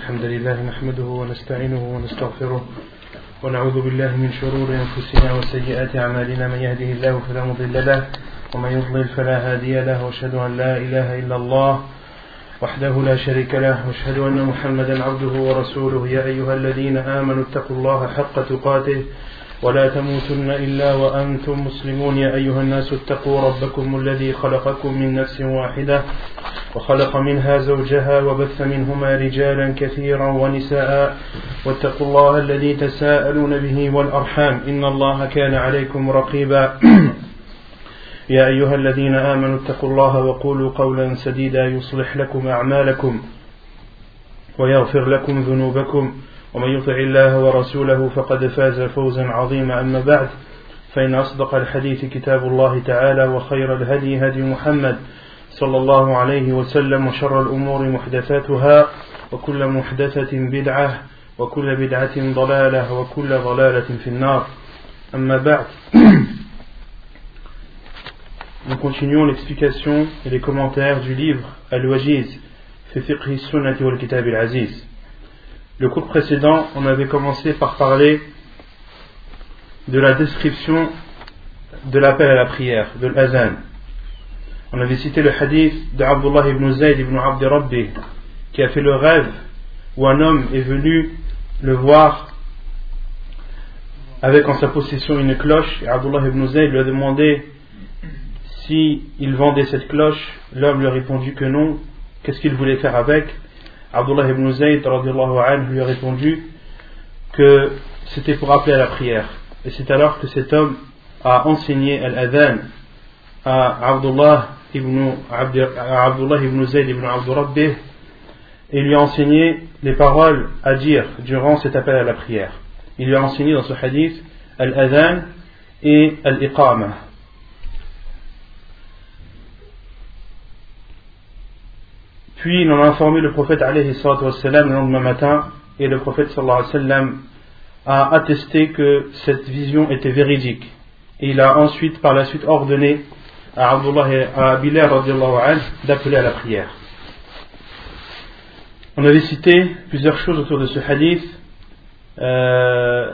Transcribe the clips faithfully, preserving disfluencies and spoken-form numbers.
الحمد لله نحمده ونستعينه ونستغفره ونعوذ بالله من شرور أنفسنا وسيئات أعمالنا من يهده الله فلا مضل له ومن يضلل فلا هادي له وأشهد أن لا إله إلا الله وحده لا شريك له وأشهد أن محمدا عبده ورسوله يا أيها الذين آمنوا اتقوا الله حق تقاته ولا تموتن إلا وأنتم مسلمون يا أيها الناس اتقوا ربكم الذي خلقكم من نفس واحدة وخلق منها زوجها وبث منهما رجالا كثيرا ونساء واتقوا الله الذي تساءلون به والأرحام إن الله كان عليكم رقيبا يا أيها الذين آمنوا اتقوا الله وقولوا قولا سديدا يصلح لكم أعمالكم ويغفر لكم ذنوبكم ومن يطع الله ورسوله فقد فاز فوزا عظيما أما بعد فإن أصدق الحديث كتاب الله تعالى وخير الهدي هدي محمد صلى الله عليه وسلم وشر الأمور محدثاتها وكل محدثة بدعة وكل بدعة ضلالة وكل ضلالة في النار أما بعد. Nous continuons l'explication et les commentaires du livre Al-Wajiz fi fiqhi sunnati wal kitab al-aziz. Le cours précédent, on avait commencé par parler de la description de l'appel à la prière, de l'azan. On avait cité le hadith d'Abdullah ibn Zayd ibn Abd Rabbi, qui a fait le rêve où un homme est venu le voir avec en sa possession une cloche, et Abdullah ibn Zayd lui a demandé si il vendait cette cloche. L'homme lui a répondu que non. Qu'est-ce qu'il voulait faire avec? Abdullah ibn Zayd radiallahu anhu lui a répondu que c'était pour appeler à la prière. Et c'est alors que cet homme a enseigné al-adhan à Abdullah ibn, Abdullah ibn Zayd ibn Abd Rabbi et lui a enseigné les paroles à dire durant cet appel à la prière. Il lui a enseigné dans ce hadith al-adhan et al-iqama. Puis il en a informé le prophète alayhi salatu wassalam le lendemain matin, et le prophète sallallahu alayhi wa sallam a attesté que cette vision était véridique. Et il a ensuite, par la suite, ordonné à Abdullah et à Bilal radiallahu anhu d'appeler à la prière. On avait cité plusieurs choses autour de ce hadith. Euh,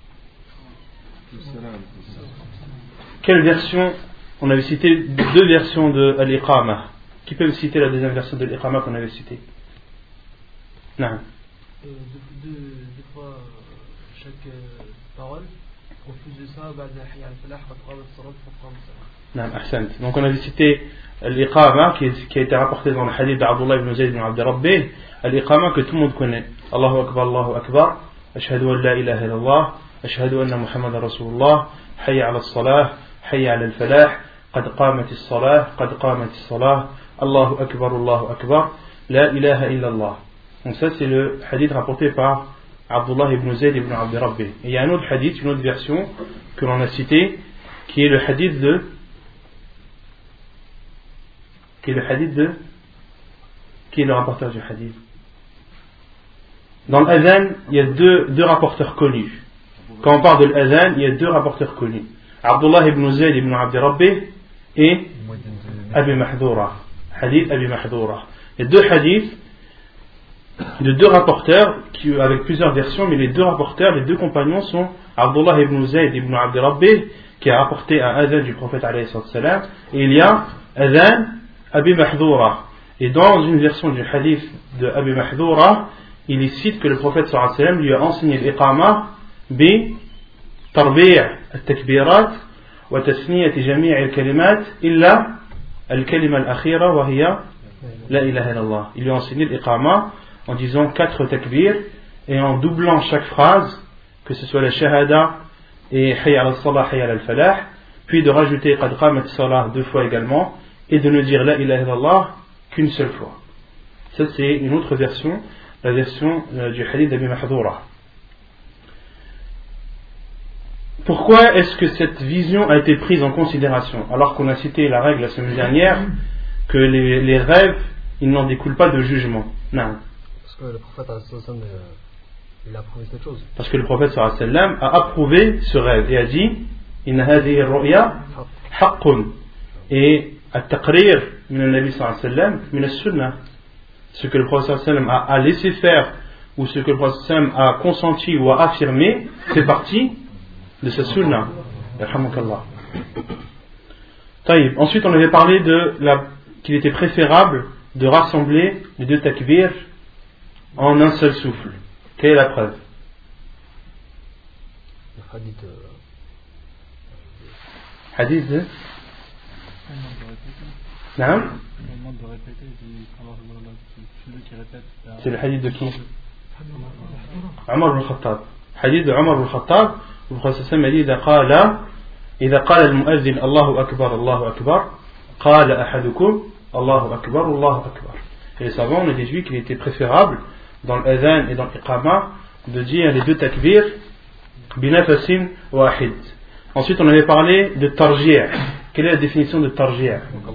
quelle version? On avait cité deux versions de al-iqama. Qui peut me citer la deuxième version de l'iqama qu'on avait citée? Non. Euh, deux, deux, deux fois chaque euh, parole. En plus de ça, non, ahsant. Donc on avait cité l'iqama qui, qui a été rapporté dans le hadith d'Abdullah ibn Zayd ibn Abd Rabbi. L'iqama que tout le monde connaît. Allahu akbar, Allahu akbar. Ashhadu an la ilaha illallah. Ashhadu anna Muhammadan Rasulullah. Hayya ala as-salah. Hayya ala al-falah. قد قامت الصلاة قد قامت الصلاة الله أكبر الله أكبر لا إله إلا الله. Donc ça c'est le hadith rapporté par Abdullah ibn Zayd ibn Abd Rabbi. Et il y a un autre hadith, une autre version que l'on a cité, qui est le hadith de qui est le hadith de qui est le rapporteur du hadith. Dans l'adhan, il y a deux, deux rapporteurs connus. Quand on parle de l'adhan, il y a deux rapporteurs connus. Abdullah ibn Zayd ibn Abd Rabbi et Abi Mahdoura. Hadith Abi Mahdoura. Il y a deux hadiths de deux rapporteurs qui, avec plusieurs versions, mais les deux rapporteurs, les deux compagnons sont Abdullah ibn Zayd ibn Abd Rabbi qui a rapporté un adhan du prophète alayhi salam, et il y a adhan Abi Mahdoura. Et dans une version du hadith de Abi Mahdoura, il y cite que le prophète sallallahu alayhi wa sallam lui a enseigné l'iqama bi tarbi' al-takbirat وتثنية جميع الكلمات إلا الكلمة الأخيرة وهي لا إله إلا الله. Il lui a enseigné l'iqama en disant quatre takbir et en doublant chaque phrase, que ce soit la shahada et hayya ala salah hayya ala al-falah, puis de rajouter qad qamat salah deux fois également et de ne dire la ilaha illallah qu'une seule fois. Ça c'est une autre version, la version euh, du hadith d'Abi Mahdoura. Pourquoi est-ce que cette vision a été prise en considération alors qu'on a cité la règle la semaine dernière que les, les rêves, ils n'en découlent pas de jugement? Non. Parce que le prophète il a approuvé cette chose. Parce que le prophète sallam a approuvé ce rêve et a dit inna hadhihi ar-ru'ya haqqun, et at-taqrir min an-nabi sallallahu alayhi wa sallam min as-sunnah. Ce que le prophète sallam a, a laissé faire ou ce que le prophète sallam a consenti ou a affirmé fait partie de sa sunna. Yarhamukallah. Taïb. Ensuite, on avait parlé de la, qu'il était préférable de rassembler les deux takbir en un seul souffle. Quelle est la preuve? Le hadith. Euh... Hadith de Non? C'est le hadith de qui? Omar ibn al-Khattab. Hadith de Omar ibn al-Khattab, où le prophète sallallahu alayhi wa sallam a dit إذا قال المؤذن الله أكبر الله أكبر قال أحدكم الله أكبر الله أكبر. Et les savants ont déduit qu'il était préférable dans l'adhan et dans l'iqama de dire les deux takbir binafasin wahid. Ensuite on avait parlé de tarji'. Quelle est la définition de tarji'?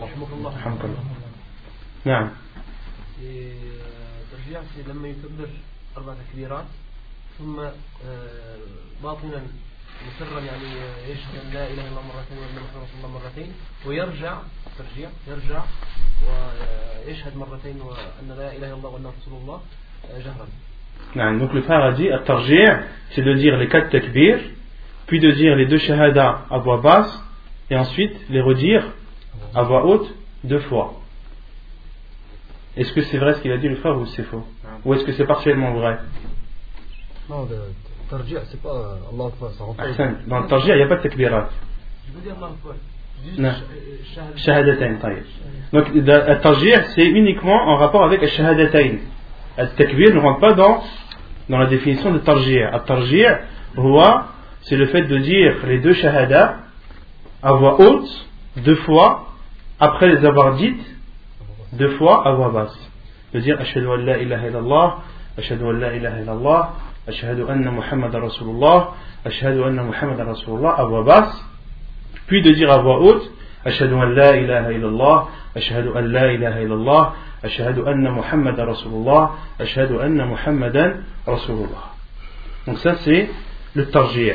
نعم. الترجيع c'est لما يكبر أربع تكبيرات ثم باطنا مسرا يعني يشهد أن لا إله إلا الله مرتين وأن محمد رسول الله مرتين ويرجع ترجيع يرجع ويشهد مرتين وأن لا إله إلا الله وأن رسول الله جهرا. نعم. Donc le frère a dit الترجيع c'est de dire les quatre takbir puis de dire les deux shahada à voix basse et ensuite les redire à voix haute deux fois. Est-ce que c'est vrai ce qu'il a dit le frère ou c'est faux? Ou est-ce que c'est partiellement vrai? Non, le tarji' c'est pas Allah Akbar, ça rentre. Dans le tarji' il n'y a pas de takbirat. Je veux dire Allah Akbar. Non. Shahadatayn, taïb. Donc le tarji' c'est uniquement en rapport avec le shahadatayn. Le takbir ne rentre pas dans, dans la définition de tarji'. Le tarji' c'est le fait de dire les deux shahada à voix haute deux fois après les avoir dites deux fois à voix basse. De dire ashhadu an la ilaha illallah, ashhadu an la ilaha illallah, ashhadu anna Muhammadan Rasulullah, ashhadu anna Muhammadan Rasulullah à voix basse, puis de dire à voix haute ashhadu an la ilaha illallah, ashhadu an la ilaha illallah, ashhadu anna Muhammadan Rasulullah, ashhadu anna Muhammadan Rasulullah. Donc ça c'est le tarji'.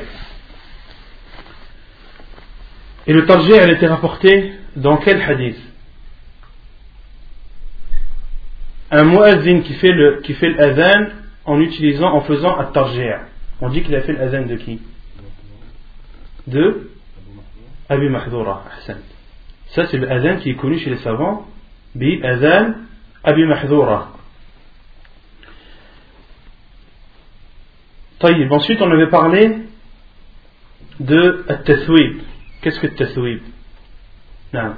Et le tarji' elle était rapportée dans quel hadith? Un muazzin qui fait le qui fait l'adhan en utilisant en faisant un tarji'. On dit qu'il a fait l'adhan de qui? De Abi Mahdura. Ça c'est l'adhan qui est connu chez les savants. Bi adhan Abi Mahdura. طيب. Ensuite on avait parlé de at-tathwib. Qu'est-ce que at-tathwib? Non.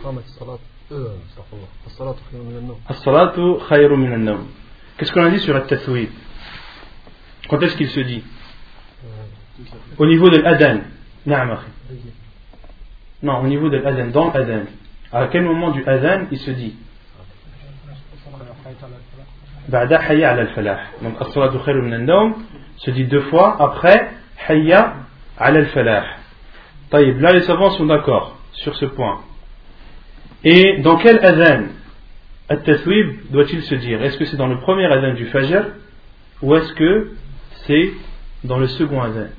As-salatu khayru min an-nawm. Qu'est-ce qu'on a dit sur at-tathwib? Quand est-ce qu'il se dit? Au niveau de l'adhan. Non, au niveau de l'adhan, dans l'adhan. À quel moment du adhan il se dit? Ba'da hayya ala al-falah. Donc as-salatu khayru min an-nawm se dit deux fois après hayya ala al-falah. طيب. Là les savants sont d'accord sur ce point. Et dans quel adhan at-tathwib doit-il se dire? Est-ce que c'est dans le premier adhan du fajr ou est-ce que c'est dans le second adhan?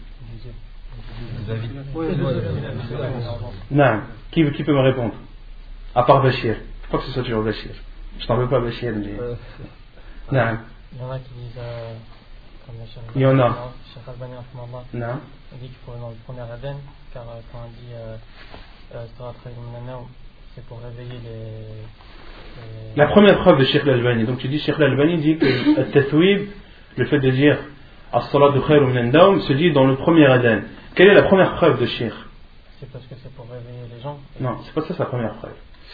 Non. Qui, qui peut me répondre? À part Bachir. Je crois que ce soit toujours Bachir. Je t'en veux pas Bachir. Mais... non. Il y en a qui disent euh, comme il y en a. Cheikh Albani en ce moment. Non. Il dit qu'il faut dans le premier adhan car euh, quand on dit euh, euh, c'est pour réveiller les, les... La première preuve de Cheikh Al-Albani. Donc tu dis Cheikh Al-Albani dit que le tathwib, le fait de dire as-salatu khayru min an-nawm se dit dans le premier adhan. Quelle est la première preuve de Cheikh? C'est parce que c'est pour réveiller les gens. Non, c'est pas ça sa première preuve.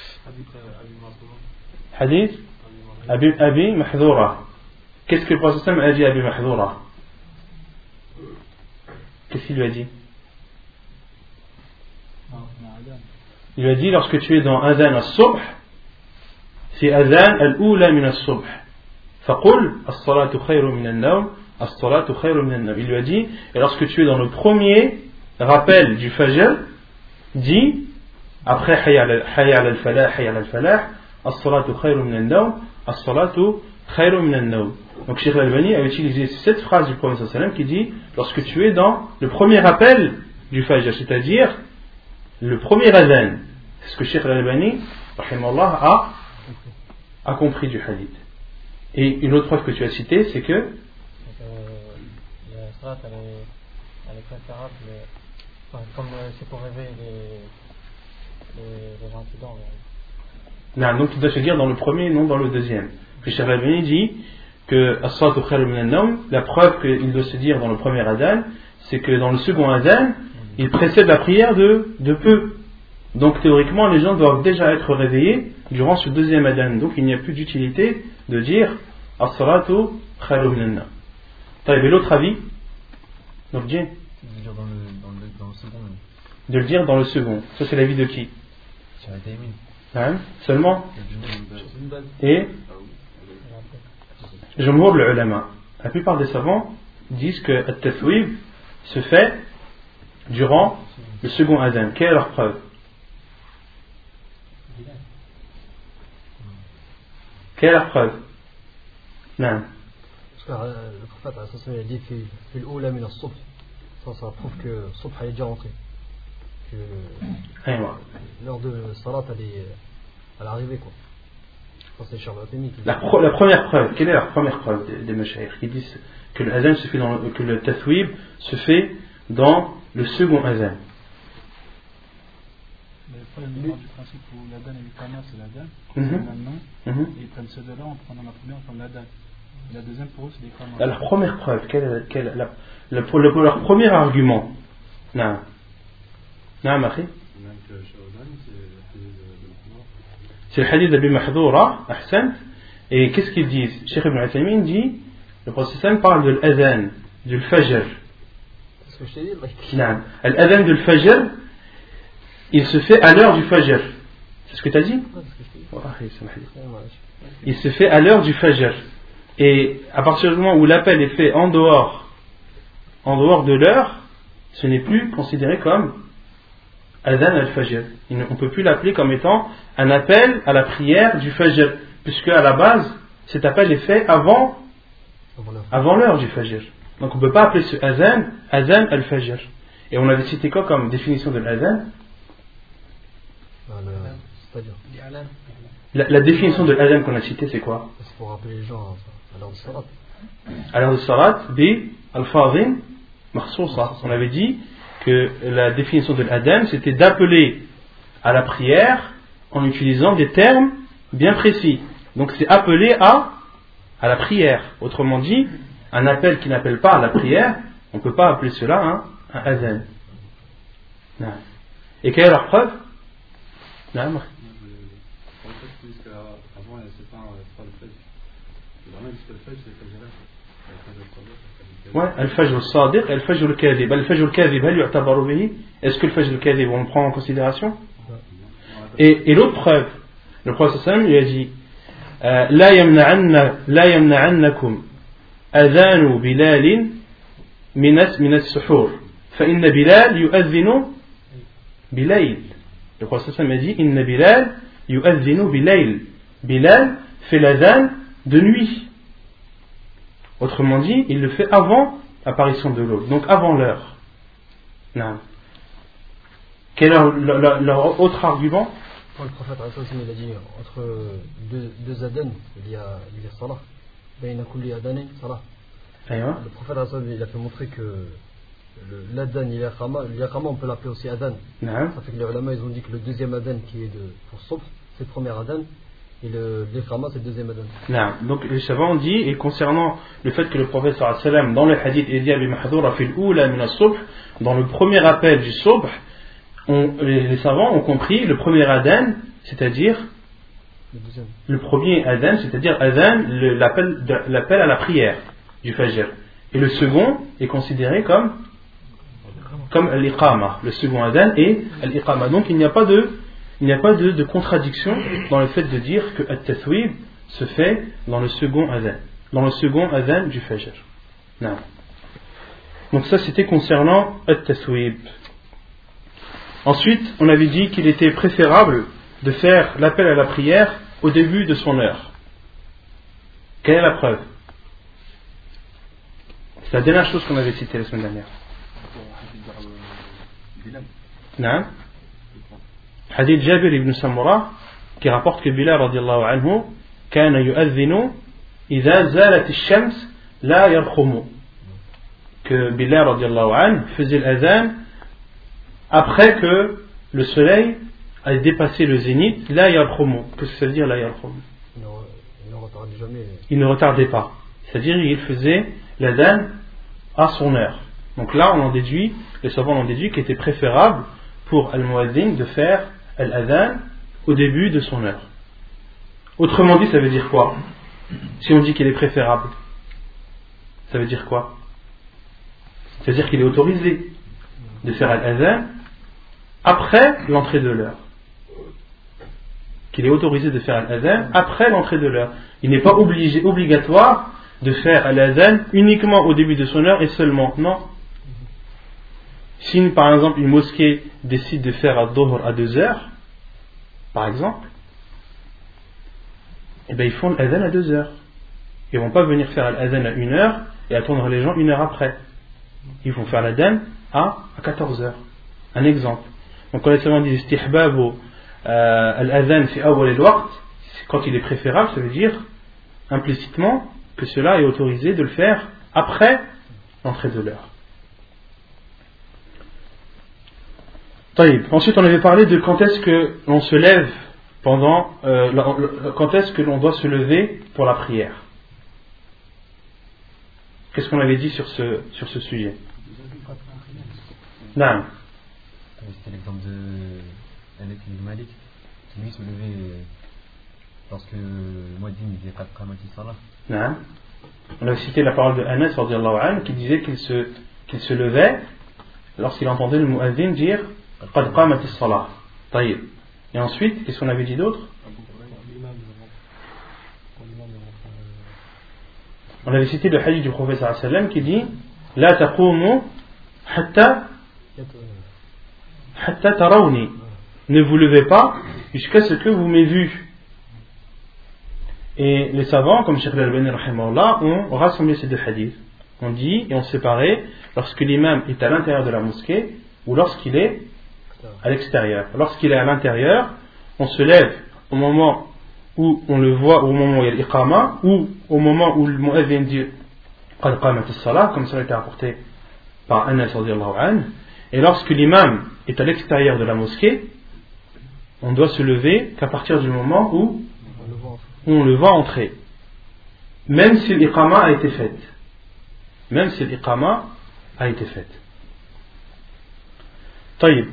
Hadith Abi, Abi Mahdura. Qu'est-ce que le prophète a dit à Abi Mahdura? Qu'est-ce qu'il lui a dit? Il lui a dit lorsque tu es dans adhan as-subh, c'est adhan al-oula min as-subh. Faqul as-salatu khayru min an-nawm, as-salatu khayru min an-nawm. Il lui a dit, et lorsque tu es dans le premier rappel du fajr, dis après hayya ala al-falah, hayya ala al-falah, as-salatu khayru min an-nawm, as-salatu khayru min an-nawm. Donc Cheikh Al-Albani a utilisé cette phrase du prophète sallallahu alayhi wa sallam qui dit lorsque tu es dans le premier rappel du fajr, c'est-à-dire le premier adhan. C'est ce que Cheikh Al-Albani rahimahullah a, a compris du hadith. Et une autre preuve que tu as citée, c'est que salat elle est, elle est préférable, enfin, comme euh, c'est pour réveiller les, les, les gens qui dorment. Non, donc tu dois se dire dans le premier, non dans le deuxième. Puis Cheikh Al-Albani dit que as-salatu khayrun min an-nawm, la preuve qu'il doit se dire dans le premier adhan, c'est que dans le second adhan, il précède la prière de, de peu. Donc théoriquement, les gens doivent déjà être réveillés durant ce deuxième adhan. Donc il n'y a plus d'utilité de dire as-salatu khayrun min an-nawm. T'as vu l'autre avis? Donc Jane. De le dire dans le, dans le, dans le second. De le dire dans le second. Ça c'est l'avis de qui? Hein? Seulement? Et Jumhur l'ulama. La plupart des savants disent que at-tathwib se fait durant le second adhan. Quelle est leur preuve? Quelle est leur preuve? Non. Parce que le prophète a dit في الأولى من الصبح. Ça, ça prouve que le subh est déjà rentré. Que l'heure de salat elle est, elle est arrivée quoi. Ça, c'est Charles Athémi qui la, pro, la première preuve, quelle est la première preuve des, des mashayikh qui disent que le adhan se fait dans le, que le tathwib se fait dans le second adhan? Le premier du principe où l'adhan et l'ikama c'est l'adhan, mm-hmm. c'est maintenant, mm-hmm. et ils prennent ceux de là en prenant la première comme l'adhan. La deuxième pour eux c'est l'ikama. La première preuve, quelle est, quelle est la, la, la, la, leur premier argument? Non. Non, ma fille. C'est le hadith d'Abi Mahdoura, Ahsan. Et qu'est-ce qu'ils disent? Cheikh Ibn Uthaymin dit, le prophète parle de l'adhan, du fajr. C'est ce que je t'ai dit. Non. L'adhan du fajr, il se fait à l'heure du fajr. C'est ce que tu as dit? Il se fait à l'heure du fajr. Et à partir du moment où l'appel est fait en dehors, en dehors de l'heure, ce n'est plus considéré comme adhan al-fajr. On ne peut plus l'appeler comme étant un appel à la prière du fajr, puisque à la base, cet appel est fait avant, avant l'heure du fajr. Donc on ne peut pas appeler ce adhan adhan al-fajr. Et on avait cité quoi comme définition de l'adhan? La, la définition de l'adhan qu'on a cité, c'est quoi? C'est pour rappeler les gens à l'heure de salat. À l'heure de salat, bi al-fadhin makhsousa. On avait dit que la définition de l'adhan, c'était d'appeler à la prière en utilisant des termes bien précis. Donc c'est appeler à, à la prière. Autrement dit, un appel qui n'appelle pas à la prière, on ne peut pas appeler cela hein, un adhan. Non. Et quelle est leur preuve? Non. Ouais, al-fajr al-sadiq, al-fajr al-kadhib. Al-fajr al-kadhib, hal yu'tabaru bihi? Est-ce que le fajr al-kadhib, on le prend en considération? Et, et l'autre preuve, le prophète sallam lui a dit la yamna'anna la yamna'annakum adhanu Bilal min as-suhur fa inna Bilal yu'adhinu bilayl. Le prophète sallam a dit inna Bilal yu'adhinu bilayl. Bilal fait l'adhan de nuit. Autrement dit, il le fait avant l'apparition de l'aube, donc avant l'heure. Non. Quel est leur, leur, leur autre argument? Le prophète il a dit entre deux, deux adhan, il y a, il y a salah. Bayna kulli adhanin salah. Le prophète il a fait montrer que l'adhan, l'iyaqama, on peut l'appeler aussi adhan. Non. Ça fait que les ulama ils ont dit que le deuxième adhan qui est de, pour subh, c'est le premier adhan. Et l'Iqama, c'est le deuxième adhan. Non. Donc les savants ont dit, et concernant le fait que le prophète sallallahu alayhi wa sallam, dans le hadith, il dit Abi Mahdoura fil oula min as-subh, dans le premier appel du subh, on, les, les savants ont compris le premier adhan, c'est-à-dire le, deuxième. le premier adhan, c'est-à-dire adhan, le, l'appel, de, l'appel à la prière du fajr. Et le second est considéré comme comme l'iqama, le second adhan et l'iqama. Donc il n'y a pas de Il n'y a pas de, de contradiction dans le fait de dire que at-tathwib se fait dans le second adhan, dans le second adhan du fajr. Non. Donc ça c'était concernant at-tathwib. Ensuite, on avait dit qu'il était préférable de faire l'appel à la prière au début de son heure. Quelle est la preuve? C'est la dernière chose qu'on avait citée la semaine dernière. Non. Hadith Jabir ibn Samura qui rapporte que Bilal radiallahu anhu كان يؤذن إذا زالت الشمس لا يرخم. que Bilal radiallahu anhu faisait l'adhan après que le soleil a dépassé le zénith, la yarkhumu. Qu'est-ce que ça veut dire la yarkhumu? Il ne retardait jamais. Il ne retardait pas. C'est-à-dire il faisait l'adhan à son heure. Donc là on en déduit, les savants en déduit qu'il était préférable pour al-muazzin de faire al-adhan au début de son heure. Autrement dit, ça veut dire quoi? Si on dit qu'il est préférable, ça veut dire quoi? Ça veut dire qu'il est autorisé de faire al-adhan après l'entrée de l'heure. Qu'il est autorisé de faire al-adhan après l'entrée de l'heure. Il n'est pas obligé, obligatoire de faire al-adhan uniquement au début de son heure et seulement. Non. Si par exemple une mosquée décide de faire al-dhuhr à deux heures, par exemple, eh bien ils font l'adhan à deux heures. Ils ne vont pas venir faire l'adhan à une heure et attendre les gens une heure après. Ils vont faire l'adhan à, à quatorze heures. Un exemple. Donc quand les savants disent istihbabu al-adhan fi awwal al-waqt, quand il est préférable, ça veut dire implicitement que cela est autorisé de le faire après l'entrée de l'heure. Ensuite, on avait parlé de quand est-ce que l'on se lève pendant, euh, quand est-ce que l'on doit se lever pour la prière. Qu'est-ce qu'on avait dit sur ce, sur ce sujet? Non. C'était l'exemple de Anas ibn Malik qui lui se levait lorsque le muazzin disait qad qamati salah. Non. On a cité la parole de Anas radiyallahu anhu qui disait qu'il se, qu'il se levait lorsqu'il entendait le muazzin dire qad qamati salah. Taïb. Et ensuite, qu'est-ce qu'on avait dit d'autre? On avait cité le hadith du prophète sallallahu alayhi wa sallam qui dit la taqumu hatta hatta tarawni, ne vous levez pas jusqu'à ce que vous m'ayez vu. Et les savants comme Cheikh Al-Albani rahimahullah ont rassemblé ces deux hadiths. On dit et on séparait lorsque l'imam est à l'intérieur de la mosquée ou lorsqu'il est à l'extérieur. Lorsqu'il est à l'intérieur, on se lève au moment où on le voit, au moment où il y a l'iqama, ou au moment où le mu'adhin dit qad qamat as-salah, comme ça a été rapporté par Anas radiyallahu anhu. Et lorsque l'imam est à l'extérieur de la mosquée, on doit se lever qu'à partir du moment où on le voit entrer, même si l'iqama a été faite, même si l'iqama a été faite. طيب.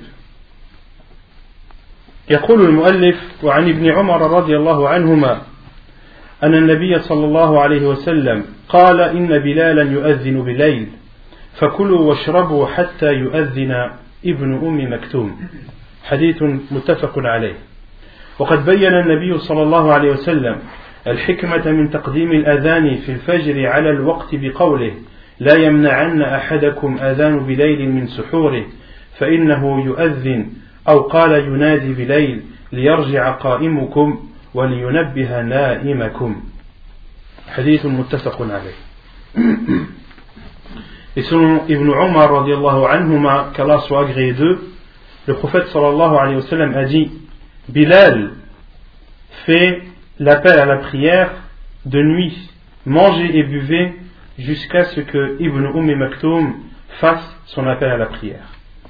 يقول المؤلف وعن ابن عمر رضي الله عنهما أن النبي صلى الله عليه وسلم قال إن بلالا يؤذن بالليل فكلوا واشربوا حتى يؤذن ابن أم مكتوم. حديث متفق عليه. وقد بين النبي صلى الله عليه وسلم الحكمة من تقديم الأذان في الفجر على الوقت بقوله لا يمنعن أحدكم أذان بليل من سحوره فإنه يؤذن أو قال ينادي بليل ليرجع قائمكم ولينبه نائمكم. حديث متفق عليه. Et selon Ibn Umar radiallahu anhuma, qu'Allah soit agréé d'eux, le prophète sallallahu alayhi wa sallam a dit Bilal fait l'appel à la prière de nuit, mangez et buvez jusqu'à ce que Ibn Umm Maktoum fasse son appel à la prière.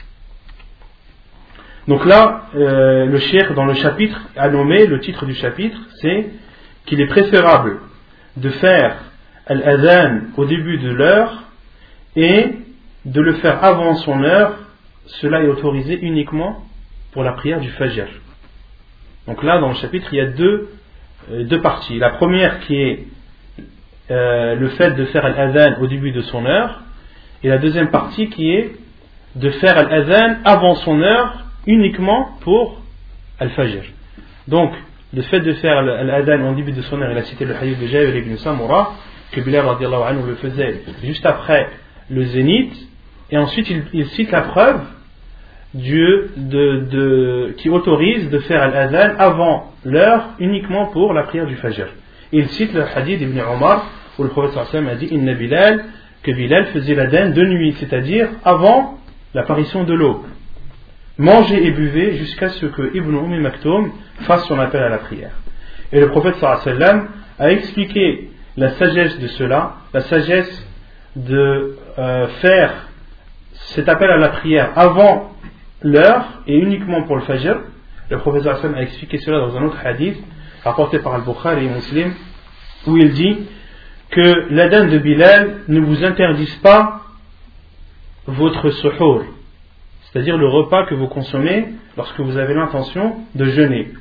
Donc là, euh, le cheikh dans le chapitre a nommé, le titre du chapitre, c'est qu'il est préférable de faire al-adhan au début de l'heure et de le faire avant son heure. Cela est autorisé uniquement pour la prière du fajr. Donc là, dans le chapitre, il y a deux, euh, deux parties. La première qui est euh, le fait de faire al-adhan au début de son heure, et la deuxième partie qui est de faire al-adhan avant son heure uniquement pour al-fajr. Donc, le fait de faire al-adhan au début de son heure, il a cité le hadith de Jabir ibn Samura, que Bilal radiallahu anhu le faisait juste après le zénith, et ensuite il, il cite la preuve Dieu de, de, qui autorise de faire al-adhan avant l'heure uniquement pour la prière du fajr. Il cite le hadith d'Ibn Umar où le prophète sallallahu alayhi wa sallam a dit Inna Bilal, que Bilal faisait l'adhan de nuit, c'est-à-dire avant l'apparition de l'aube. Mangez et buvez jusqu'à ce que Ibn Umm Maktoum fasse son appel à la prière. Et le prophète sallallahu alayhi wa sallam a expliqué la sagesse de cela, la sagesse de euh, faire cet appel à la prière avant l'heure et uniquement pour le fajr. Le professeur Hassan a expliqué cela dans un autre hadith rapporté par Al-Bukhari et Muslim, où il dit que l'adhan de Bilal ne vous interdise pas votre suhour, c'est-à-dire le repas que vous consommez lorsque vous avez l'intention de jeûner,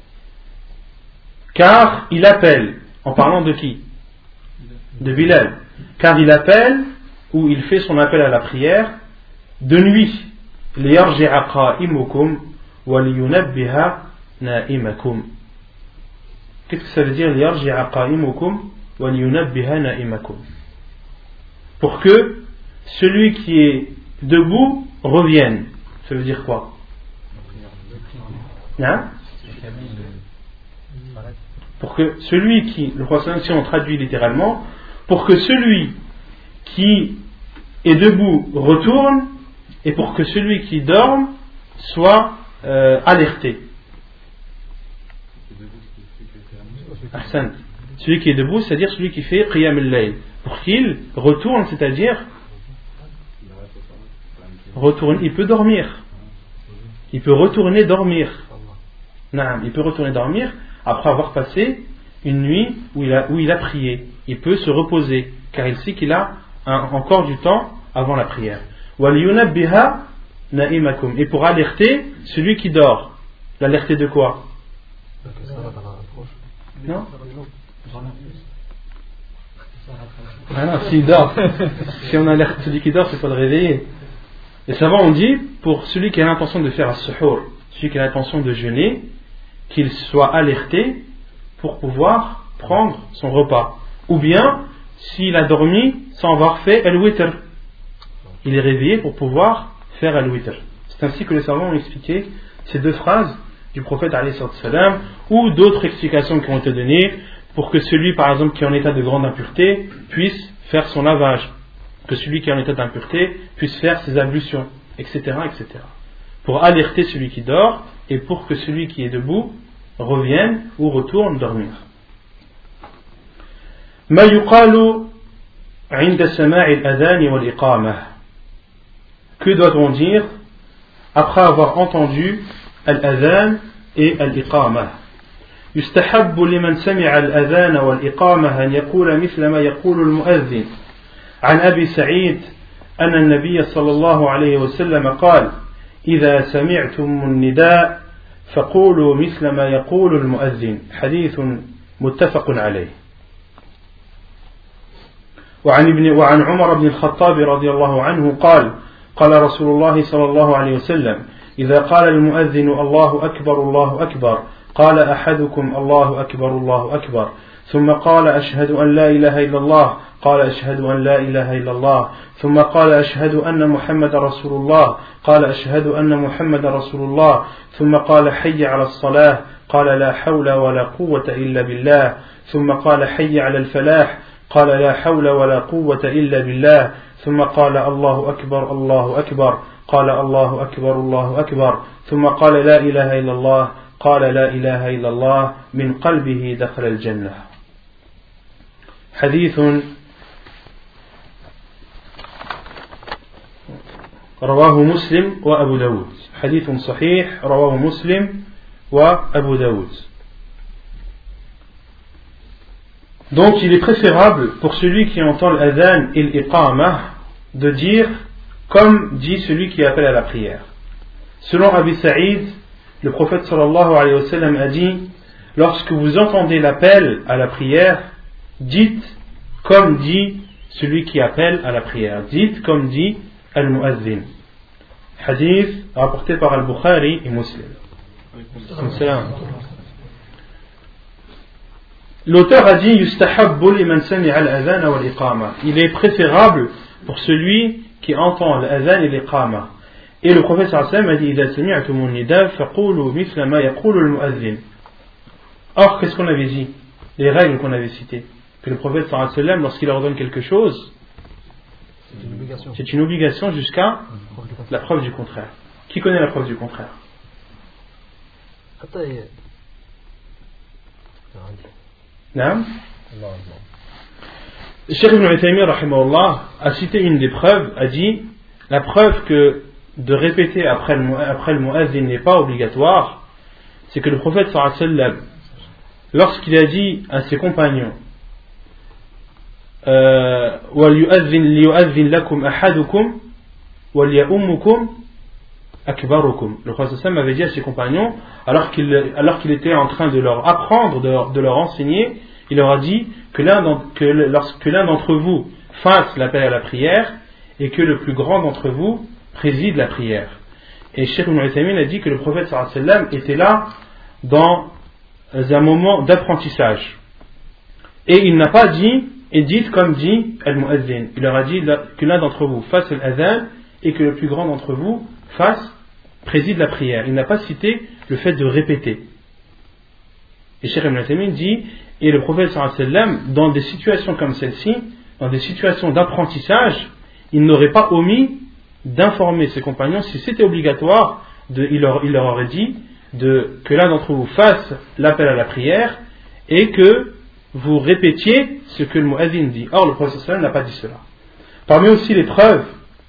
car il appelle, en parlant de qui? De Bilal, car il appelle ou il fait son appel à la prière de nuit. ليرجع قائمكم ولينبه نائمكم. Qu'est-ce que ça veut dire ليرجع قائمكم ولينبه نائمكم? Pour que celui qui est debout revienne. Ça veut dire quoi? Hein? Pour que celui qui, le prophète, si on traduit littéralement, pour que celui qui est debout retourne et pour que celui qui dorme soit euh, alerté. Ahsan. Celui qui est debout, c'est-à-dire celui qui fait qiyam al-layl, pour qu'il retourne, c'est-à-dire retourne, il peut dormir, il peut retourner dormir. Non, il peut retourner dormir après avoir passé une nuit où il a, où il a prié. Il peut se reposer car il sait qu'il a un, encore du temps avant la prière. Et pour alerter celui qui dort. L'alerter de quoi? Non? Ah non, s'il dort. Si on alerte celui qui dort, c'est pas le réveiller. Les savants ont dit, pour celui qui a l'intention de faire un suhour, celui qui a l'intention de jeûner, qu'il soit alerté pour pouvoir prendre son repas. Ou bien, s'il a dormi sans avoir fait al-witr, il est réveillé pour pouvoir faire al-witr. C'est ainsi que les savants ont expliqué ces deux phrases du prophète alayhi salam, ou d'autres explications qui ont été données pour que celui par exemple qui est en état de grande impureté puisse faire son lavage, que celui qui est en état d'impureté puisse faire ses ablutions, etc., et cetera. Pour alerter celui qui dort et pour que celui qui est debout revienne ou retourne dormir. ما يقال عند سماع الأذان والإقامة. Que doit-on dire après avoir entendu الأذان et الإقامة؟ يستحب لمن سمع الأذان والإقامة أن يقول مثل ما يقول المؤذن. عن أبي سعيد أن النبي صلى الله عليه وسلم قال: إذا سمعتم النداء فقولوا مثل ما يقول المؤذن. حديث متفق عليه. وعن ابن وعن عمر بن الخطاب رضي الله عنه قال: قال رسول الله صلى الله عليه وسلم: إذا قال المؤذن الله أكبر الله أكبر قال أحدكم الله أكبر الله أكبر ثم قال أشهد أن لا إله إلا الله قال أشهد أن لا إله إلا الله ثم قال أشهد أن محمد رسول الله قال أشهد أن محمد رسول الله ثم قال حي على الصلاة قال لا حول ولا قوة إلا بالله ثم قال حي على الفلاح قال لا حول ولا قوة إلا بالله ثم قال الله أكبر الله أكبر قال الله أكبر الله أكبر ثم قال لا إله إلا الله قال لا إله إلا الله من قلبه دخل الجنة. حديث رواه مسلم وأبو داود. حديث صحيح رواه مسلم وأبو داود. Donc il est préférable pour celui qui entend l'adhan et l'iqamah de dire comme dit celui qui appelle à la prière. Selon Abi Saïd, le prophète sallallahu alayhi wa sallam a dit: lorsque vous entendez l'appel à la prière, dites comme dit celui qui appelle à la prière. Dites comme dit al-mu'adhin. Hadith rapporté par Al-Bukhari et Muslim. L'auteur a dit: yustahabbu liman sami'a al-adhan wal iqama. Il est préférable pour celui qui entend l'adhan et l'iqama. Et le prophète sallallahu alayhi wa sallam a dit: idha sami'tum an-nida faqulu mithla ma yaqulu al-mu'adhin. Or, qu'est-ce qu'on avait dit? Les règles qu'on avait citées. Que le prophète sallallahu alayhi wa sallam, lorsqu'il ordonne quelque chose, c'est une obligation, c'est une obligation jusqu'à la preuve du contraire. Qui connaît la preuve du contraire? Non? Cheikh Ibn Uthaymin rahimahullah a cité une des preuves, a dit la preuve que de répéter après le, après le muazzin n'est pas obligatoire, c'est que le prophète sallallahu alayhi wa sallam, lorsqu'il a dit à ses compagnons euh, وَلْيُؤَذِّنْ لَكُمْ أَحَدُكُمْ وَلْيَأُمُّكُمْ أَكْبَرُكُمْ, le prophète sallallahu alayhi wa sallam avait dit à ses compagnons, alors qu'il, alors qu'il était en train de leur apprendre, de leur, de leur enseigner, il leur a dit que l'un d'entre, que lorsque l'un d'entre vous fasse l'appel à la prière et que le plus grand d'entre vous préside la prière. Et Cheikh Ibn Uthaymin a dit que le prophète sallallahu alayhi wa sallam était là dans un moment d'apprentissage. Et il n'a pas dit, et dit comme dit al-mu'adhin. Il leur a dit que l'un d'entre vous fasse l'adhan et que le plus grand d'entre vous fasse, préside la prière. Il n'a pas cité le fait de répéter. Et Cheikh Ibn Uthaymin dit, et le prophète sallallahu alayhi wa sallam, dans des situations comme celle-ci, dans des situations d'apprentissage, il n'aurait pas omis d'informer ses compagnons, si c'était obligatoire, de, il, leur, il leur aurait dit de, que l'un d'entre vous fasse l'appel à la prière et que vous répétiez ce que le muazzin dit. Or, le prophète sallallahu alayhi wa sallam n'a pas dit cela. Parmi aussi les preuves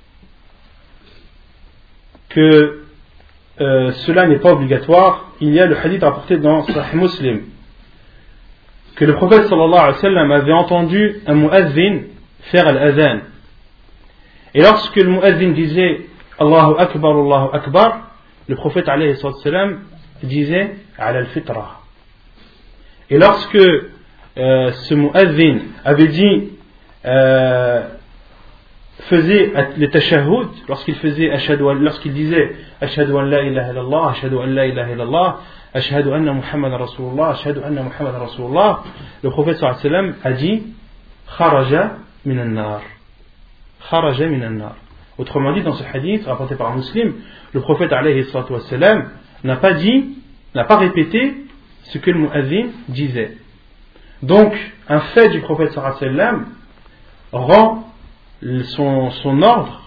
que euh, cela n'est pas obligatoire, il y a le hadith rapporté dans Sahih Muslim, que le prophète sallallahu alayhi wa sallam avait entendu un muazzin faire al-adhan. Et lorsque le muazzin disait Allahu Akbar, Allahu Akbar, le prophète alayhi wa sallam disait Ala al-fitra. Et lorsque euh, ce muazzin avait dit euh, faisait le tashahhud, lorsqu'il faisait ashhadu an, lorsqu'il disait ashhadu an la ilaha illallah, ashhadu an la ilaha illallah, ashhadu anna Muhammadan rasulullah, ashhadu anna Muhammadan rasulullah, le prophète sallallahu alayhi wa sallam a dit kharaja min an-nar. Kharaja min an-nar. Autrement dit, dans ce hadith rapporté par un musulman, le prophète alayhi wa sallam n'a pas dit, n'a pas répété ce que le muazzin disait. Donc, un fait du prophète sallallahu alayhi wa sallam rend son, son ordre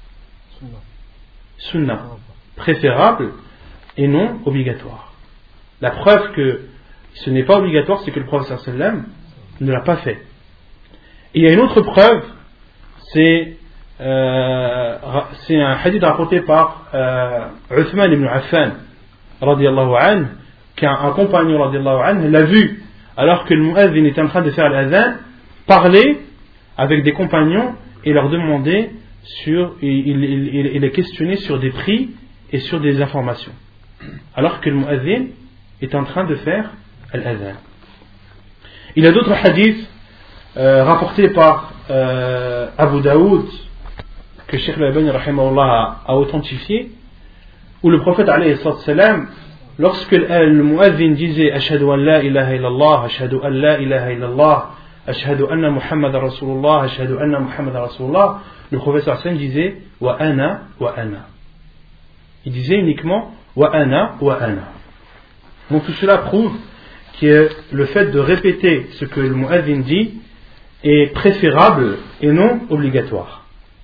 sunnah, préférable et non obligatoire. La preuve que ce n'est pas obligatoire, c'est que le prophète sallallahu alayhi wa sallam ne l'a pas fait. Et il y a une autre preuve, c'est, euh, c'est un hadith rapporté par euh, Uthman ibn Affan radiyallahu anhu, qu'un un compagnon radiyallahu anhu l'a vu alors que le muazzin était en train de faire l'adhan, parler avec des compagnons et leur demander sur, il, il, il, il est questionné sur des prix et sur des informations alors que le muazzin est en train de faire l'adhan. Il y a d'autres hadiths euh, rapportés par euh, Abu Daoud que Cheikh Al-Albani rahimahullah a authentifié, où le prophète alayhi salam, lorsque le muazzin disait ashhadu an la ilaha illallah, ashhadu an la ilaha illallah, ashhadu anna Muhammadan rasulullah, ashhadu anna Muhammadan rasulullah, le prophète sallallahu alayhi wa sallam disait wa ana wa ana. Il disait uniquement wa ana wa ana. Donc tout cela prouve que le fait de répéter ce que le muazzin dit est préférable et non obligatoire.